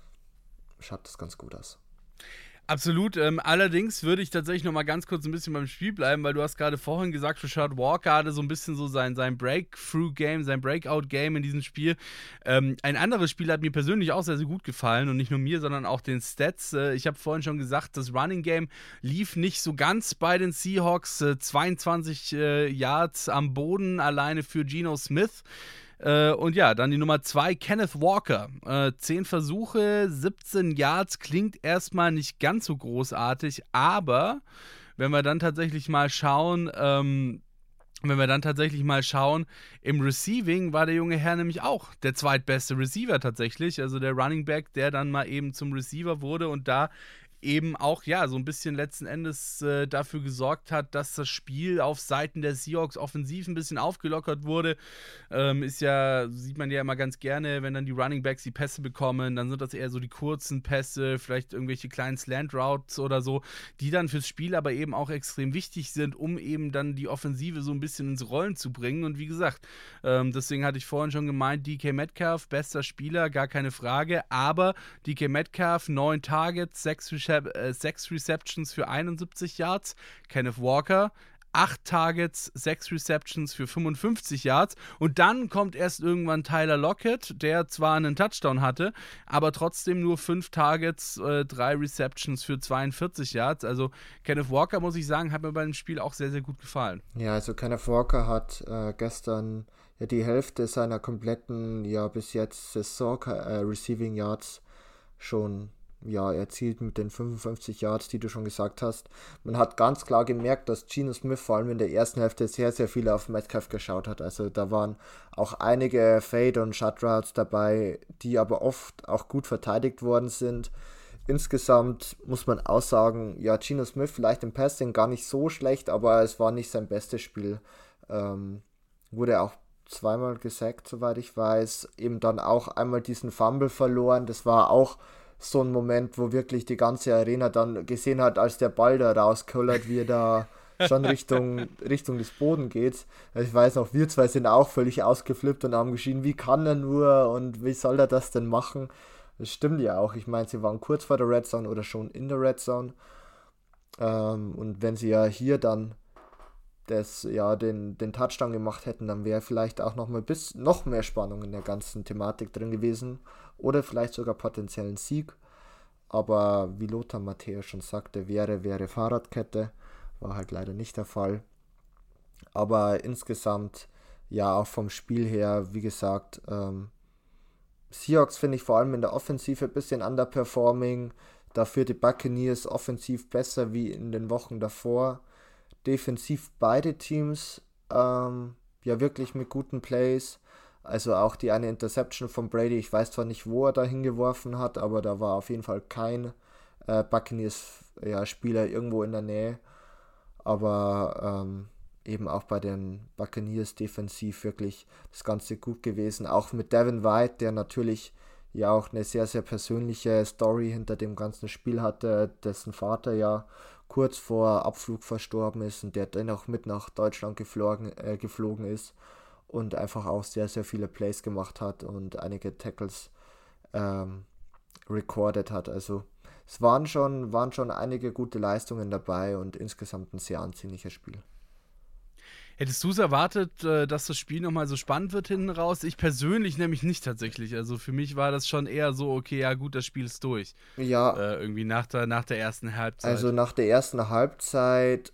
schaut das ganz gut aus. Absolut. Ähm, allerdings würde ich tatsächlich noch mal ganz kurz ein bisschen beim Spiel bleiben, weil du hast gerade vorhin gesagt, Rashad Walker hatte so ein bisschen so sein, sein Breakthrough-Game, sein Breakout-Game in diesem Spiel. Ähm, ein anderes Spiel hat mir persönlich auch sehr, sehr gut gefallen, und nicht nur mir, sondern auch den Stats. Äh, ich habe vorhin schon gesagt, das Running-Game lief nicht so ganz bei den Seahawks. Äh, zweiundzwanzig äh, Yards am Boden alleine für Geno Smith. Äh, und ja, dann die Nummer zwei, Kenneth Walker. Äh, zehn Versuche, siebzehn Yards, klingt erstmal nicht ganz so großartig, aber wenn wir dann tatsächlich mal schauen, ähm, wenn wir dann tatsächlich mal schauen, im Receiving war der junge Herr nämlich auch der zweitbeste Receiver tatsächlich, also der Running Back, der dann mal eben zum Receiver wurde und da eben auch, ja, so ein bisschen letzten Endes äh, dafür gesorgt hat, dass das Spiel auf Seiten der Seahawks offensiv ein bisschen aufgelockert wurde. Ähm, ist ja, sieht man ja immer ganz gerne, wenn dann die Running Backs die Pässe bekommen, dann sind das eher so die kurzen Pässe, vielleicht irgendwelche kleinen Slant Routes oder so, die dann fürs Spiel aber eben auch extrem wichtig sind, um eben dann die Offensive so ein bisschen ins Rollen zu bringen. Und wie gesagt, ähm, deswegen hatte ich vorhin schon gemeint, D K Metcalf, bester Spieler, gar keine Frage, aber D K Metcalf, neun Targets, sechs sechs Receptions für einundsiebzig Yards. Kenneth Walker, acht Targets, sechs Receptions für fünfundfünfzig Yards. Und dann kommt erst irgendwann Tyler Lockett, der zwar einen Touchdown hatte, aber trotzdem nur fünf Targets, äh, drei Receptions für zweiundvierzig Yards. Also Kenneth Walker, muss ich sagen, hat mir bei dem Spiel auch sehr, sehr gut gefallen. Ja, also Kenneth Walker hat äh, gestern ja die Hälfte seiner kompletten, ja bis jetzt Saison äh, Receiving Yards schon ja, erzielt mit den fünfundfünfzig Yards, die du schon gesagt hast. Man hat ganz klar gemerkt, dass Geno Smith vor allem in der ersten Hälfte sehr, sehr viel auf Metcalf geschaut hat. Also da waren auch einige Fade- und Shut-Routes dabei, die aber oft auch gut verteidigt worden sind. Insgesamt muss man auch sagen, ja, Geno Smith vielleicht im Passing gar nicht so schlecht, aber es war nicht sein bestes Spiel. Ähm, wurde auch zweimal gesackt, soweit ich weiß. Eben dann auch einmal diesen Fumble verloren. Das war auch so ein Moment, wo wirklich die ganze Arena dann gesehen hat, als der Ball da rauskullert, wie er da schon Richtung, Richtung des Bodens geht. Ich weiß noch, wir zwei sind auch völlig ausgeflippt und haben geschrien, wie kann er nur und wie soll er das denn machen? Das stimmt ja auch. Ich meine, sie waren kurz vor der Red Zone oder schon in der Red Zone. Ähm, und wenn sie ja hier dann das, ja, den, den Touchdown gemacht hätten, dann wäre vielleicht auch noch mal bis noch mehr Spannung in der ganzen Thematik drin gewesen oder vielleicht sogar potenziellen Sieg. Aber wie Lothar Matthäus schon sagte, wäre, wäre Fahrradkette, war halt leider nicht der Fall. Aber insgesamt, ja, auch vom Spiel her, wie gesagt, ähm, Seahawks finde ich vor allem in der Offensive ein bisschen underperforming, dafür die Buccaneers offensiv besser wie in den Wochen davor. Defensiv beide Teams ähm, ja wirklich mit guten Plays. Also auch die eine Interception von Brady, ich weiß zwar nicht, wo er da hingeworfen hat, aber da war auf jeden Fall kein äh, Buccaneers-Spieler ja, irgendwo in der Nähe. Aber ähm, eben auch bei den Buccaneers defensiv wirklich das Ganze gut gewesen. Auch mit Devin White, der natürlich ja auch eine sehr, sehr persönliche Story hinter dem ganzen Spiel hatte, dessen Vater ja kurz vor Abflug verstorben ist und der dennoch mit nach Deutschland geflogen, äh, geflogen ist und einfach auch sehr, sehr viele Plays gemacht hat und einige Tackles ähm, recorded hat. Also es waren schon, waren schon einige gute Leistungen dabei und insgesamt ein sehr ansehnliches Spiel. Hättest du es erwartet, dass das Spiel nochmal so spannend wird hinten raus? Ich persönlich nämlich nicht tatsächlich. Also für mich war das schon eher so, okay, ja gut, das Spiel ist durch. Ja. Äh, irgendwie nach der, nach der ersten Halbzeit. Also nach der ersten Halbzeit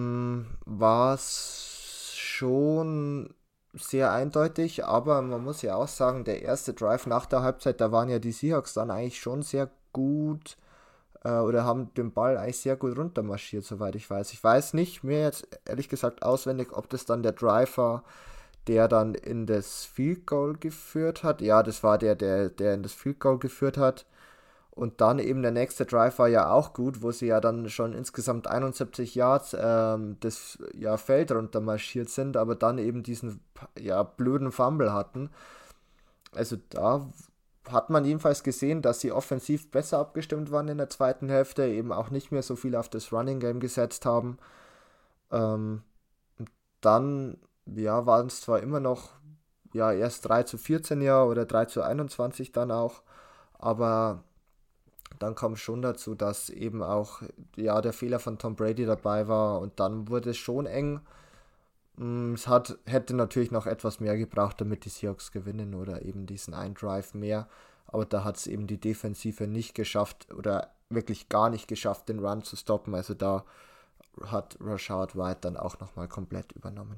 war es schon sehr eindeutig, aber man muss ja auch sagen, der erste Drive nach der Halbzeit, da waren ja die Seahawks dann eigentlich schon sehr gut oder haben den Ball eigentlich sehr gut runtermarschiert, soweit ich weiß. Ich weiß nicht mehr jetzt ehrlich gesagt auswendig, ob das dann der Drive war, der dann in das Field Goal geführt hat. Ja, das war der, der, der in das Field Goal geführt hat. Und dann eben der nächste Drive war ja auch gut, wo sie ja dann schon insgesamt einundsiebzig Yards ähm, das ja, Feld runtermarschiert sind, aber dann eben diesen ja, blöden Fumble hatten. Also da hat man jedenfalls gesehen, dass sie offensiv besser abgestimmt waren in der zweiten Hälfte, eben auch nicht mehr so viel auf das Running Game gesetzt haben. Ähm, dann ja, waren es zwar immer noch ja, erst drei zu vierzehn ja oder drei zu einundzwanzig dann auch, aber dann kam schon dazu, dass eben auch ja, der Fehler von Tom Brady dabei war und dann wurde es schon eng. Es hat, hätte natürlich noch etwas mehr gebraucht, damit die Seahawks gewinnen oder eben diesen einen Drive mehr. Aber da hat es eben die Defensive nicht geschafft oder wirklich gar nicht geschafft, den Run zu stoppen. Also da hat Rachaad White dann auch nochmal komplett übernommen.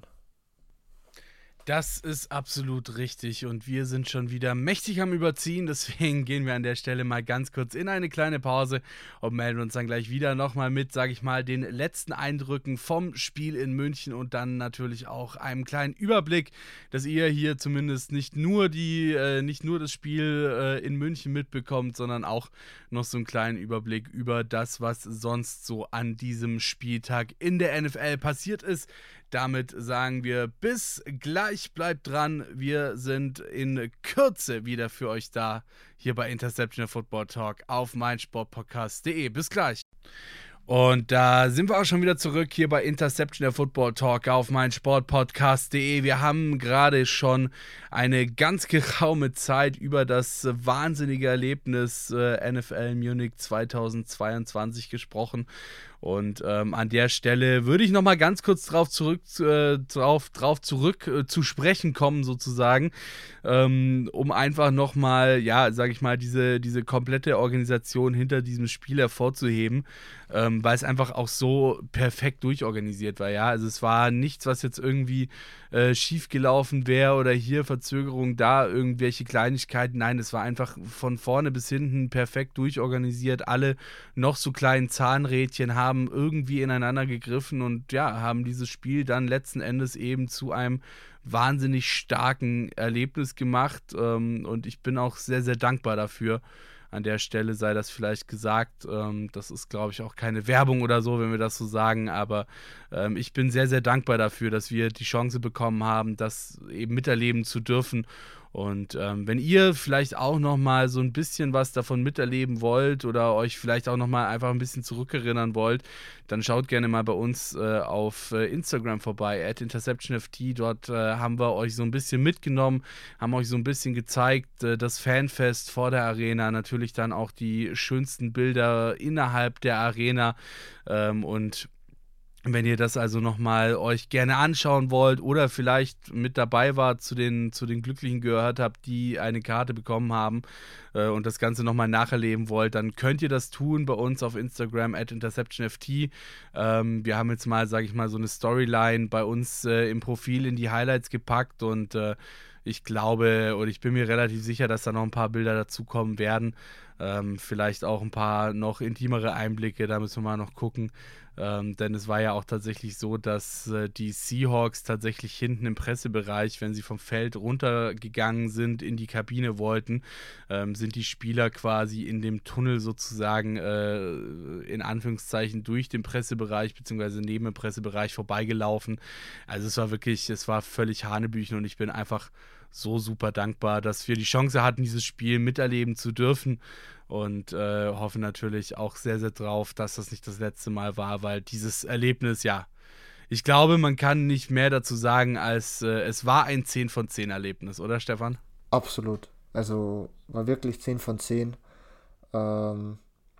Das ist absolut richtig und wir sind schon wieder mächtig am Überziehen, deswegen gehen wir an der Stelle mal ganz kurz in eine kleine Pause und melden uns dann gleich wieder nochmal mit, sage ich mal, den letzten Eindrücken vom Spiel in München und dann natürlich auch einem kleinen Überblick, dass ihr hier zumindest nicht nur die, äh, nicht nur das Spiel äh, in München mitbekommt, sondern auch noch so einen kleinen Überblick über das, was sonst so an diesem Spieltag in der N F L passiert ist. Damit sagen wir bis gleich, bleibt dran, wir sind in Kürze wieder für euch da, hier bei Interceptional Football Talk auf meinsportpodcast punkt de. Bis gleich. Und da sind wir auch schon wieder zurück hier bei Interceptional Football Talk auf meinsportpodcast punkt de. Wir haben gerade schon eine ganz geraume Zeit über das wahnsinnige Erlebnis äh, N F L Munich zweitausendzweiundzwanzig gesprochen. Und ähm, an der Stelle würde ich nochmal ganz kurz drauf zurück, äh, drauf, drauf zurück äh, zu sprechen kommen, sozusagen, ähm, um einfach nochmal, ja, sag ich mal, diese, diese komplette Organisation hinter diesem Spiel hervorzuheben, ähm, weil es einfach auch so perfekt durchorganisiert war, ja. Also es war nichts, was jetzt irgendwie äh, schiefgelaufen wäre oder hier Verzögerung, da irgendwelche Kleinigkeiten. Nein, es war einfach von vorne bis hinten perfekt durchorganisiert. Alle noch so kleinen Zahnrädchen haben irgendwie ineinander gegriffen und ja, haben dieses Spiel dann letzten Endes eben zu einem wahnsinnig starken Erlebnis gemacht ähm, und ich bin auch sehr, sehr dankbar dafür. An der Stelle sei das vielleicht gesagt. Ähm, das ist, glaube ich, auch keine Werbung oder so, wenn wir das so sagen, aber ähm, ich bin sehr, sehr dankbar dafür, dass wir die Chance bekommen haben, das eben miterleben zu dürfen. Und ähm, wenn ihr vielleicht auch nochmal so ein bisschen was davon miterleben wollt oder euch vielleicht auch nochmal einfach ein bisschen zurückerinnern wollt, dann schaut gerne mal bei uns äh, auf äh, Instagram vorbei, at interceptionft. Dort äh, haben wir euch so ein bisschen mitgenommen, haben euch so ein bisschen gezeigt, äh, das Fanfest vor der Arena, natürlich dann auch die schönsten Bilder innerhalb der Arena ähm, und Wenn ihr das also nochmal euch gerne anschauen wollt oder vielleicht mit dabei wart, zu den, zu den Glücklichen gehört habt, die eine Karte bekommen haben äh, und das Ganze nochmal nacherleben wollt, dann könnt ihr das tun bei uns auf Instagram at interceptionft. Ähm, wir haben jetzt mal, sage ich mal, so eine Storyline bei uns äh, im Profil in die Highlights gepackt und äh, ich glaube oder ich bin mir relativ sicher, dass da noch ein paar Bilder dazukommen werden. Ähm, vielleicht auch ein paar noch intimere Einblicke, da müssen wir mal noch gucken. Ähm, denn es war ja auch tatsächlich so, dass äh, die Seahawks tatsächlich hinten im Pressebereich, wenn sie vom Feld runtergegangen sind, in die Kabine wollten, ähm, sind die Spieler quasi in dem Tunnel sozusagen äh, in Anführungszeichen durch den Pressebereich beziehungsweise neben dem Pressebereich vorbeigelaufen. Also es war wirklich, es war völlig Hanebüchen und ich bin einfach so super dankbar, dass wir die Chance hatten, dieses Spiel miterleben zu dürfen und äh, hoffe natürlich auch sehr, sehr drauf, dass das nicht das letzte Mal war, weil dieses Erlebnis, ja, ich glaube, man kann nicht mehr dazu sagen, als äh, es war ein zehn von zehn Erlebnis, oder Stefan? Absolut. Also war wirklich zehn von zehn. Ähm,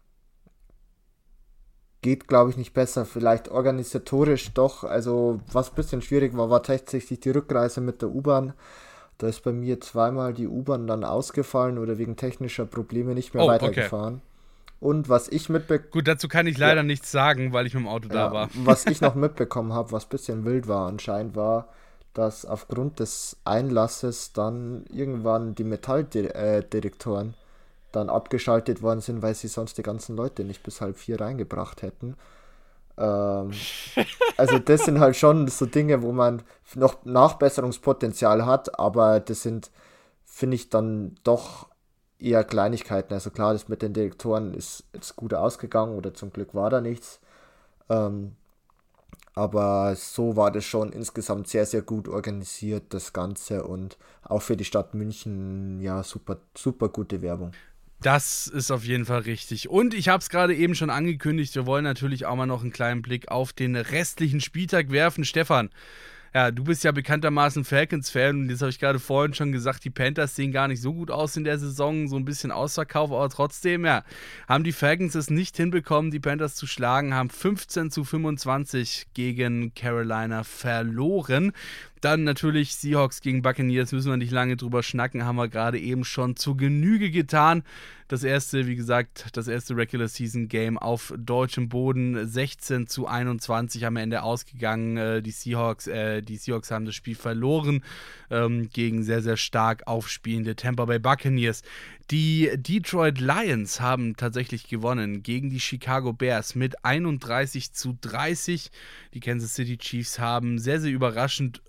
geht, glaube ich, nicht besser. Vielleicht organisatorisch doch. Also was ein bisschen schwierig war, war tatsächlich die Rückreise mit der U-Bahn. Da ist bei mir zweimal die U-Bahn dann ausgefallen oder wegen technischer Probleme nicht mehr oh, weitergefahren. Okay. Und was ich mitbekommen... Gut, dazu kann ich leider ja. nichts sagen, weil ich mit dem Auto ja, da war. Was ich noch mitbekommen habe, was ein bisschen wild war anscheinend, war, dass aufgrund des Einlasses dann irgendwann die Metalldetektoren dann abgeschaltet worden sind, weil sie sonst die ganzen Leute nicht bis halb vier reingebracht hätten. Ähm, also das sind halt schon so Dinge, wo man noch Nachbesserungspotenzial hat, aber das sind, finde ich, dann doch eher Kleinigkeiten. Also klar, das mit den Detektoren ist jetzt gut ausgegangen oder zum Glück war da nichts. Ähm, aber so war das schon insgesamt sehr, sehr gut organisiert, das Ganze, und auch für die Stadt München, ja, super, super gute Werbung. Das ist auf jeden Fall richtig. Und ich habe es gerade eben schon angekündigt, wir wollen natürlich auch mal noch einen kleinen Blick auf den restlichen Spieltag werfen. Stefan, ja, du bist ja bekanntermaßen Falcons-Fan und jetzt habe ich gerade vorhin schon gesagt, die Panthers sehen gar nicht so gut aus in der Saison, so ein bisschen Ausverkauf, aber trotzdem, ja, haben die Falcons es nicht hinbekommen, die Panthers zu schlagen, haben fünfzehn zu fünfundzwanzig gegen Carolina verloren. Dann natürlich Seahawks gegen Buccaneers, müssen wir nicht lange drüber schnacken, haben wir gerade eben schon zur Genüge getan. Das erste, wie gesagt, das erste Regular Season Game auf deutschem Boden, sechzehn zu einundzwanzig am Ende ausgegangen. Die Seahawks, äh, die Seahawks haben das Spiel verloren ähm, gegen sehr, sehr stark aufspielende Tampa Bay Buccaneers. Die Detroit Lions haben tatsächlich gewonnen gegen die Chicago Bears mit einunddreißig zu dreißig. Die Kansas City Chiefs haben sehr, sehr überraschend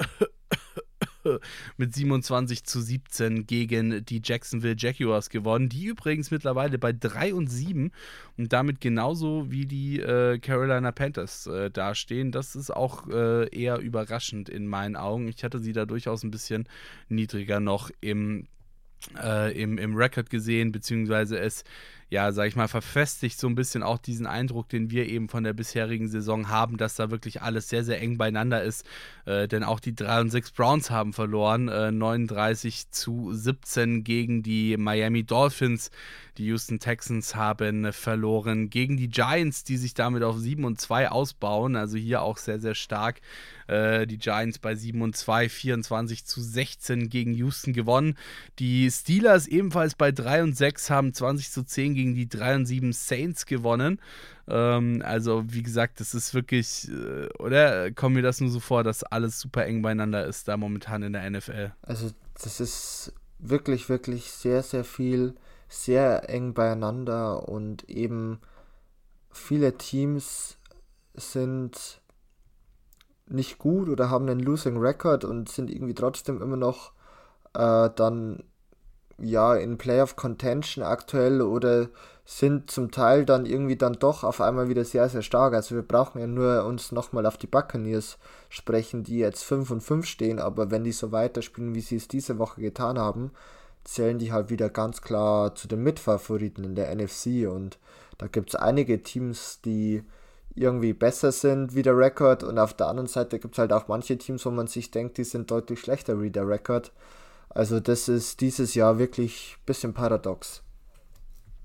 mit siebenundzwanzig zu siebzehn gegen die Jacksonville Jaguars gewonnen, die übrigens mittlerweile bei drei und sieben und damit genauso wie die äh, Carolina Panthers äh, dastehen. Das ist auch äh, eher überraschend in meinen Augen. Ich hatte sie da durchaus ein bisschen niedriger noch im Äh, im, im Record gesehen, beziehungsweise es, ja, sag ich mal, verfestigt so ein bisschen auch diesen Eindruck, den wir eben von der bisherigen Saison haben, dass da wirklich alles sehr, sehr eng beieinander ist, äh, denn auch die drei und sechs Browns haben verloren, äh, neununddreißig zu siebzehn gegen die Miami Dolphins, die Houston Texans haben verloren gegen die Giants, die sich damit auf sieben und zwei ausbauen, also hier auch sehr, sehr stark. Äh, die Giants bei sieben und zwei, vierundzwanzig zu sechzehn gegen Houston gewonnen. Die Steelers ebenfalls bei drei und sechs haben zwanzig zu zehn gegen die drei und sieben Saints gewonnen. Ähm, also wie gesagt, das ist wirklich, äh, oder kommt mir das nur so vor, dass alles super eng beieinander ist da momentan in der N F L? Also das ist wirklich, wirklich sehr, sehr viel, sehr eng beieinander und eben viele Teams sind nicht gut oder haben einen Losing Record und sind irgendwie trotzdem immer noch äh, dann ja in Playoff Contention aktuell oder sind zum Teil dann irgendwie dann doch auf einmal wieder sehr, sehr stark. Also wir brauchen ja nur uns nochmal auf die Buccaneers sprechen, die jetzt fünf und fünf stehen, aber wenn die so weiterspielen, wie sie es diese Woche getan haben, zählen die halt wieder ganz klar zu den Mitfavoriten in der N F C, und da gibt es einige Teams, die irgendwie besser sind wie der Rekord, und auf der anderen Seite gibt es halt auch manche Teams, wo man sich denkt, die sind deutlich schlechter wie der Rekord. Also das ist dieses Jahr wirklich ein bisschen paradox.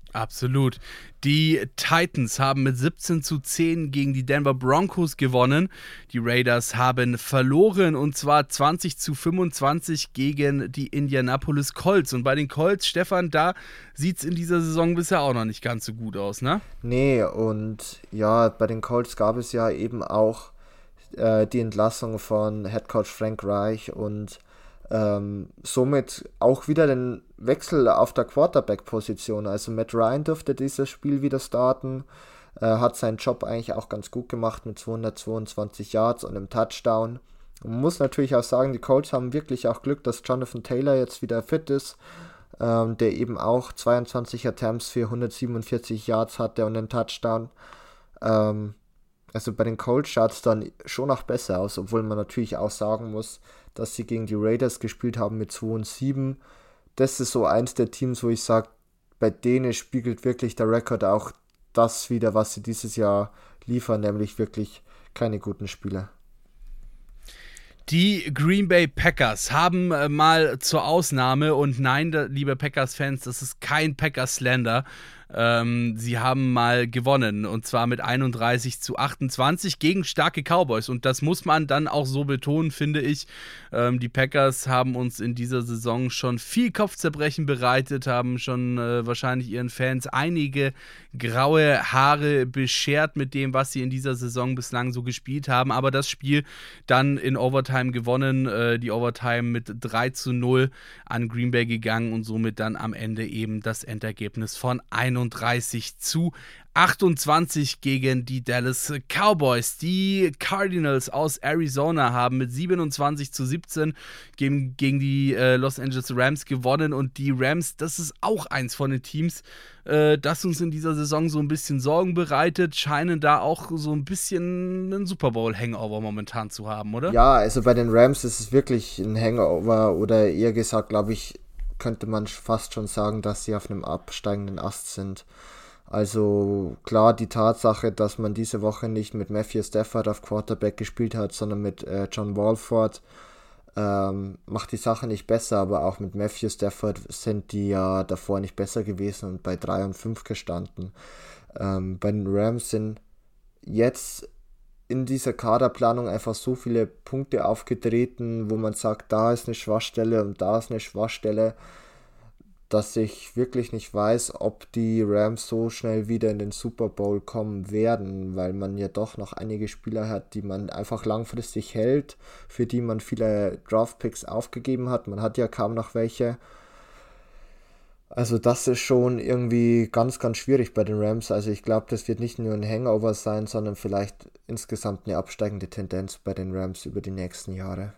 Absolut. Die Titans haben mit siebzehn zu zehn gegen die Denver Broncos gewonnen. Die Raiders haben verloren und zwar zwanzig zu fünfundzwanzig gegen die Indianapolis Colts. Und bei den Colts, Stefan, da sieht es in dieser Saison bisher auch noch nicht ganz so gut aus, ne? Nee, und ja, bei den Colts gab es ja eben auch äh, die Entlassung von Headcoach Frank Reich und Ähm, somit auch wieder den Wechsel auf der Quarterback-Position. Also Matt Ryan durfte dieses Spiel wieder starten, äh, hat seinen Job eigentlich auch ganz gut gemacht mit zweihundertzweiundzwanzig Yards und einem Touchdown. Man muss natürlich auch sagen, die Colts haben wirklich auch Glück, dass Jonathan Taylor jetzt wieder fit ist, ähm, der eben auch zweiundzwanzig Attempts für hundertsiebenundvierzig Yards hatte und einen Touchdown. Ähm, also bei den Colts schaut es dann schon noch besser aus, obwohl man natürlich auch sagen muss, dass sie gegen die Raiders gespielt haben mit zwei und sieben. Das ist so eins der Teams, wo ich sage, bei denen spiegelt wirklich der Rekord auch das wieder, was sie dieses Jahr liefern, nämlich wirklich keine guten Spieler. Die Green Bay Packers haben äh, mal zur Ausnahme, und nein, da, liebe Packers-Fans, das ist kein Packers-Slander, ähm, sie haben mal gewonnen, und zwar mit einunddreißig zu achtundzwanzig gegen starke Cowboys, und das muss man dann auch so betonen, finde ich. Ähm, die Packers haben uns in dieser Saison schon viel Kopfzerbrechen bereitet, haben schon äh, wahrscheinlich ihren Fans einige graue Haare beschert mit dem, was sie in dieser Saison bislang so gespielt haben, aber das Spiel dann in Overtime gewonnen, äh, die Overtime mit drei zu null an Green Bay gegangen und somit dann am Ende eben das Endergebnis von einunddreißig zu achtundzwanzig gegen die Dallas Cowboys. Die Cardinals aus Arizona haben mit siebenundzwanzig zu siebzehn gegen, gegen die äh, Los Angeles Rams gewonnen, und die Rams, das ist auch eins von den Teams, äh, das uns in dieser Saison so ein bisschen Sorgen bereitet, scheinen da auch so ein bisschen einen Super Bowl-Hangover momentan zu haben, oder? Ja, also bei den Rams ist es wirklich ein Hangover, oder eher gesagt, glaube ich, könnte man fast schon sagen, dass sie auf einem absteigenden Ast sind. Also klar, die Tatsache, dass man diese Woche nicht mit Matthew Stafford auf Quarterback gespielt hat, sondern mit äh, John Wolford, ähm, macht die Sache nicht besser, aber auch mit Matthew Stafford sind die ja davor nicht besser gewesen und bei drei und fünf gestanden. Ähm, bei den Rams sind jetzt in dieser Kaderplanung einfach so viele Punkte aufgetreten, wo man sagt, da ist eine Schwachstelle und da ist eine Schwachstelle, dass ich wirklich nicht weiß, ob die Rams so schnell wieder in den Super Bowl kommen werden, weil man ja doch noch einige Spieler hat, die man einfach langfristig hält, für die man viele Draftpicks aufgegeben hat. Man hat ja kaum noch welche. Also das ist schon irgendwie ganz, ganz schwierig bei den Rams. Also ich glaube, das wird nicht nur ein Hangover sein, sondern vielleicht insgesamt eine absteigende Tendenz bei den Rams über die nächsten Jahre.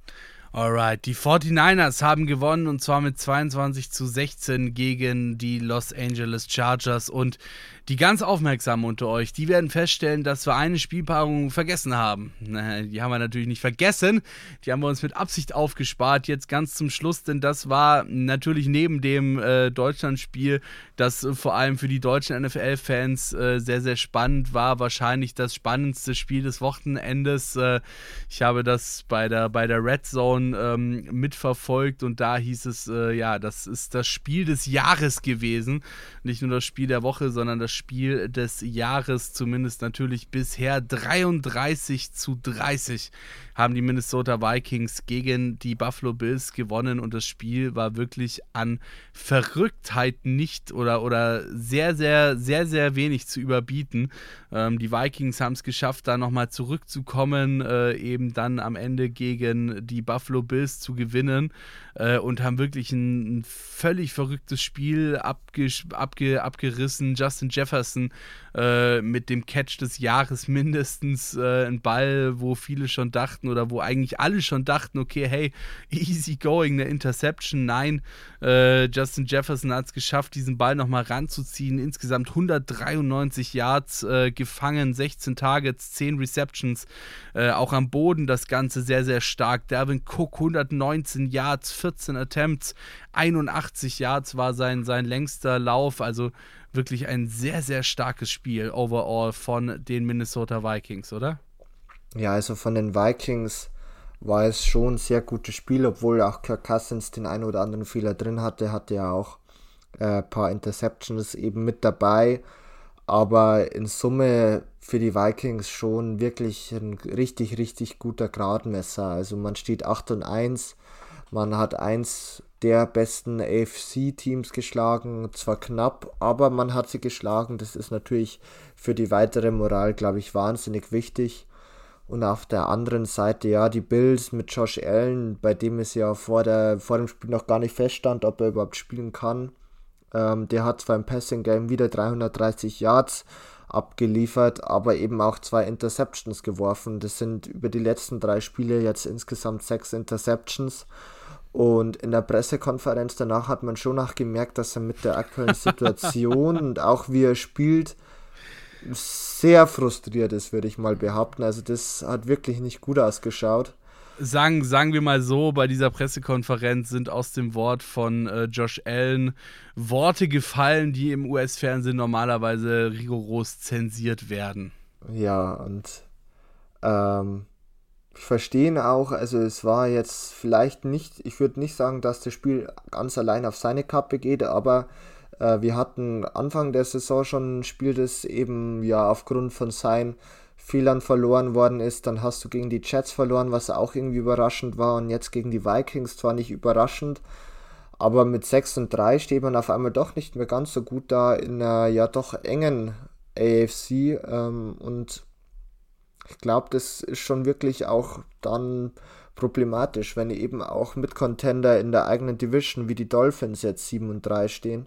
Alright, die forty-niners haben gewonnen, und zwar mit zweiundzwanzig zu sechzehn gegen die Los Angeles Chargers, und die ganz Aufmerksamen unter euch, die werden feststellen, dass wir eine Spielpaarung vergessen haben. Die haben wir natürlich nicht vergessen, die haben wir uns mit Absicht aufgespart, jetzt ganz zum Schluss, denn das war natürlich neben dem äh, Deutschlandspiel, das äh, vor allem für die deutschen N F L-Fans äh, sehr, sehr spannend war, wahrscheinlich das spannendste Spiel des Wochenendes. Äh, ich habe das bei der, bei der Red Zone ähm, mitverfolgt, und da hieß es, äh, ja, das ist das Spiel des Jahres gewesen. Nicht nur das Spiel der Woche, sondern das Spiel des Jahres, zumindest natürlich bisher. dreiunddreißig zu dreißig haben die Minnesota Vikings gegen die Buffalo Bills gewonnen, und das Spiel war wirklich an Verrücktheit nicht oder, oder sehr, sehr, sehr, sehr wenig zu überbieten. Ähm, die Vikings haben es geschafft, da nochmal zurückzukommen, äh, eben dann am Ende gegen die Buffalo Bills zu gewinnen, äh, und haben wirklich ein, ein völlig verrücktes Spiel abge, abge, abgerissen. Justin Jefferson äh, mit dem Catch des Jahres mindestens, äh, ein Ball, wo viele schon dachten, oder wo eigentlich alle schon dachten, okay, hey, easy going, eine Interception. Nein, äh, Justin Jefferson hat es geschafft, diesen Ball nochmal ranzuziehen. Insgesamt hundertdreiundneunzig Yards äh, gefangen, sechzehn Targets, zehn Receptions, äh, auch am Boden das Ganze sehr, sehr stark. Dalvin Cook, hundertneunzehn Yards, vierzehn Attempts, einundachtzig Yards war sein, sein längster Lauf, also wirklich ein sehr, sehr starkes Spiel overall von den Minnesota Vikings, oder? Ja, also von den Vikings war es schon ein sehr gutes Spiel, obwohl auch Kirk Cousins den einen oder anderen Fehler drin hatte, hatte er auch äh, paar Interceptions eben mit dabei. Aber in Summe für die Vikings schon wirklich ein richtig, richtig guter Gradmesser. Also man steht acht und eins, man hat eins der besten A F C-Teams geschlagen, zwar knapp, aber man hat sie geschlagen. Das ist natürlich für die weitere Moral, glaube ich, wahnsinnig wichtig. Und auf der anderen Seite, ja, die Bills mit Josh Allen, bei dem es ja vor, der, vor dem Spiel noch gar nicht feststand, ob er überhaupt spielen kann. Ähm, der hat zwar im Passing-Game wieder dreihundertdreißig Yards abgeliefert, aber eben auch zwei Interceptions geworfen. Das sind über die letzten drei Spiele jetzt insgesamt sechs Interceptions. Und in der Pressekonferenz danach hat man schon auch gemerkt, dass er mit der aktuellen Situation und auch wie er spielt, sehr frustriert ist, würde ich mal behaupten. Also das hat wirklich nicht gut ausgeschaut. Sagen, sagen wir mal so, bei dieser Pressekonferenz sind aus dem Wort von äh, Josh Allen Worte gefallen, die im U S-Fernsehen normalerweise rigoros zensiert werden. Ja, und ähm, ich verstehe ihn auch, also es war jetzt vielleicht nicht, ich würde nicht sagen, dass das Spiel ganz allein auf seine Kappe geht, aber äh, wir hatten Anfang der Saison schon ein Spiel, das eben ja aufgrund von seinen Fehlern verloren worden ist. Dann hast du gegen die Jets verloren, was auch irgendwie überraschend war, und jetzt gegen die Vikings zwar nicht überraschend, aber mit sechs und drei steht man auf einmal doch nicht mehr ganz so gut da in einer ja doch engen A F C ähm, und ich glaube, das ist schon wirklich auch dann problematisch, wenn eben auch Mitcontender in der eigenen Division wie die Dolphins jetzt sieben und drei stehen.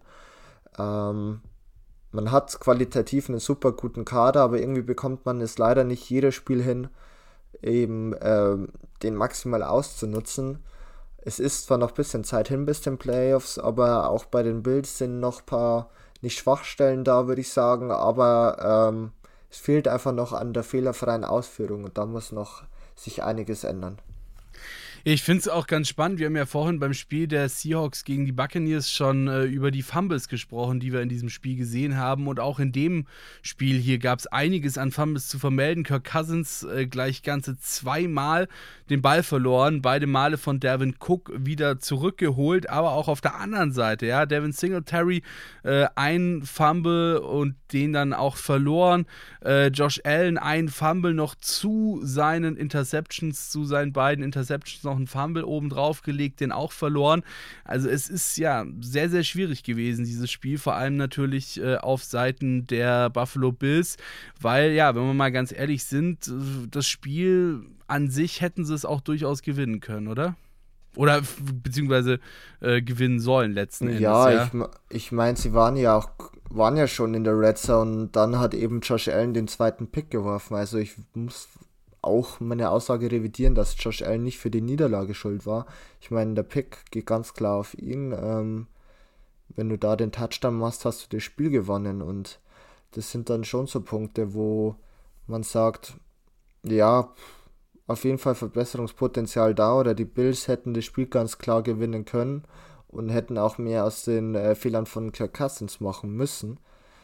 Ähm, man hat qualitativ einen super guten Kader, aber irgendwie bekommt man es leider nicht jedes Spiel hin, eben äh, den maximal auszunutzen. Es ist zwar noch ein bisschen Zeit hin bis den Playoffs, aber auch bei den Bills sind noch ein paar nicht Schwachstellen da, würde ich sagen, aber ähm, es fehlt einfach noch an der fehlerfreien Ausführung und da muss noch sich einiges ändern. Ich finde es auch ganz spannend. Wir haben ja vorhin beim Spiel der Seahawks gegen die Buccaneers schon äh, über die Fumbles gesprochen, die wir in diesem Spiel gesehen haben. Und auch in dem Spiel hier gab es einiges an Fumbles zu vermelden. Kirk Cousins äh, gleich ganze zweimal den Ball verloren. Beide Male von Dalvin Cook wieder zurückgeholt. Aber auch auf der anderen Seite, ja, Devin Singletary äh, ein Fumble und den dann auch verloren. Äh, Josh Allen ein Fumble noch zu seinen Interceptions, zu seinen beiden Interceptions noch einen Fumble oben drauf gelegt, den auch verloren. Also es ist ja sehr, sehr schwierig gewesen, dieses Spiel, vor allem natürlich äh, auf Seiten der Buffalo Bills, weil ja, wenn wir mal ganz ehrlich sind, das Spiel an sich hätten sie es auch durchaus gewinnen können, oder? Oder beziehungsweise äh, gewinnen sollen letzten Endes. Ja, ja? ich, ich meine, sie waren ja auch waren ja schon in der Red Zone und dann hat eben Josh Allen den zweiten Pick geworfen. Also ich muss auch meine Aussage revidieren, dass Josh Allen nicht für die Niederlage schuld war. Ich meine, der Pick geht ganz klar auf ihn. Ähm, wenn du da den Touchdown machst, hast du das Spiel gewonnen und das sind dann schon so Punkte, wo man sagt, ja, auf jeden Fall Verbesserungspotenzial da oder die Bills hätten das Spiel ganz klar gewinnen können und hätten auch mehr aus den äh, Fehlern von Kirk Cousins machen müssen.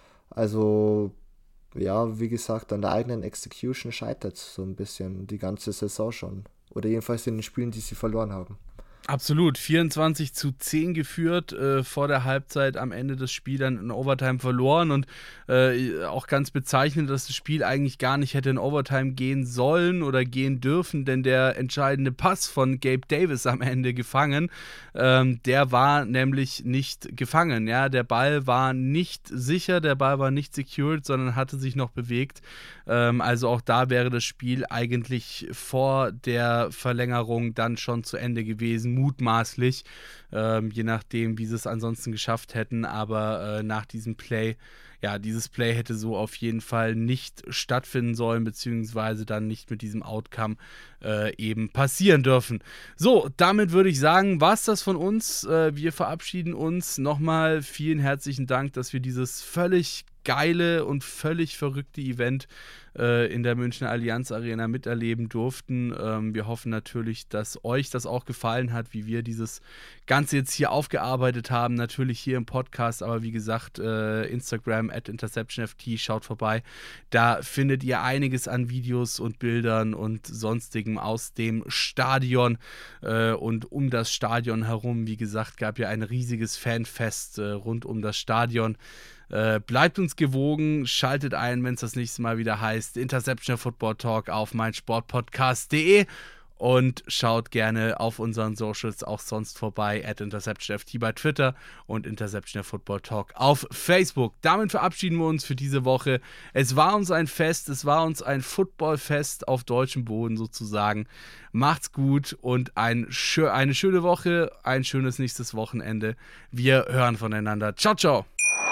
Also ja, wie gesagt, an der eigenen Execution scheitert es so ein bisschen die ganze Saison schon. Oder jedenfalls in den Spielen, die sie verloren haben. Absolut, vierundzwanzig zu zehn geführt, äh, vor der Halbzeit am Ende des Spiels dann in Overtime verloren und äh, auch ganz bezeichnend, dass das Spiel eigentlich gar nicht hätte in Overtime gehen sollen oder gehen dürfen, denn der entscheidende Pass von Gabe Davis am Ende gefangen, ähm, der war nämlich nicht gefangen, ja, der Ball war nicht sicher, der Ball war nicht secured, sondern hatte sich noch bewegt, ähm, also auch da wäre das Spiel eigentlich vor der Verlängerung dann schon zu Ende gewesen, mutmaßlich, ähm, je nachdem, wie sie es ansonsten geschafft hätten, aber äh, nach diesem Play, ja, dieses Play hätte so auf jeden Fall nicht stattfinden sollen, beziehungsweise dann nicht mit diesem Outcome äh, eben passieren dürfen. So, damit würde ich sagen, war es das von uns. Äh, wir verabschieden uns. Nochmal vielen herzlichen Dank, dass wir dieses völlig geile und völlig verrückte Event äh, in der Münchner Allianz Arena miterleben durften. Ähm, wir hoffen natürlich, dass euch das auch gefallen hat, wie wir dieses Ganze jetzt hier aufgearbeitet haben. Natürlich hier im Podcast, aber wie gesagt, äh, Instagram at interceptionft, schaut vorbei. Da findet ihr einiges an Videos und Bildern und sonstigem aus dem Stadion äh, und um das Stadion herum. Wie gesagt, gab ja ein riesiges Fanfest äh, rund um das Stadion. Äh, bleibt uns gewogen, schaltet ein, wenn es das nächste Mal wieder heißt Interception Football Talk auf meinsportpodcast punkt de und schaut gerne auf unseren Socials auch sonst vorbei, at interceptionft bei Twitter und Interception Football Talk auf Facebook. Damit verabschieden wir uns für diese Woche. Es war uns ein Fest, es war uns ein Footballfest auf deutschem Boden sozusagen. Macht's gut und ein, eine schöne Woche, ein schönes nächstes Wochenende. Wir hören voneinander. Ciao, ciao!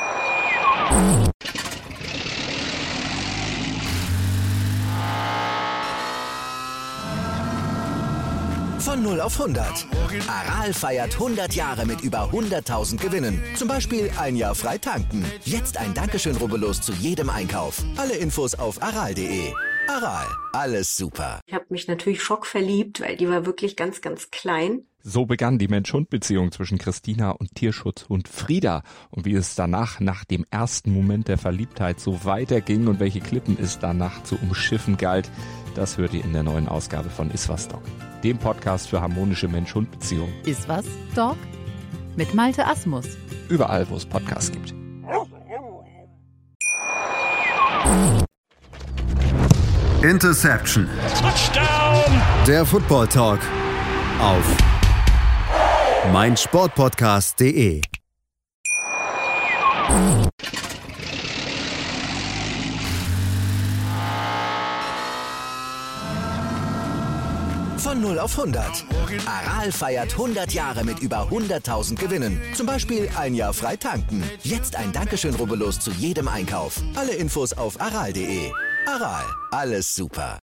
Von null auf hundert. Aral feiert hundert Jahre mit über hunderttausend Gewinnen. Zum Beispiel ein Jahr frei tanken. Jetzt ein Dankeschön, rubbellos zu jedem Einkauf. Alle Infos auf aral punkt de. Aral, alles super. Ich habe mich natürlich schockverliebt, weil die war wirklich ganz, ganz klein. So begann die Mensch-Hund-Beziehung zwischen Christina und Tierschutzhund Frieda. Und wie es danach, nach dem ersten Moment der Verliebtheit, so weiterging und welche Klippen es danach zu umschiffen galt, das hört ihr in der neuen Ausgabe von Iswas Dog, dem Podcast für harmonische Mensch-Hund-Beziehungen. Iswas Dog mit Malte Asmus. Überall, wo es Podcasts gibt. Interception. Touchdown! Der Football Talk auf meinsportpodcast punkt de. Von null auf hundert. Aral feiert hundert Jahre mit über hunderttausend Gewinnen. Zum Beispiel ein Jahr frei tanken. Jetzt ein Dankeschön, rubbellos zu jedem Einkauf. Alle Infos auf aral punkt de. Aral, alles super.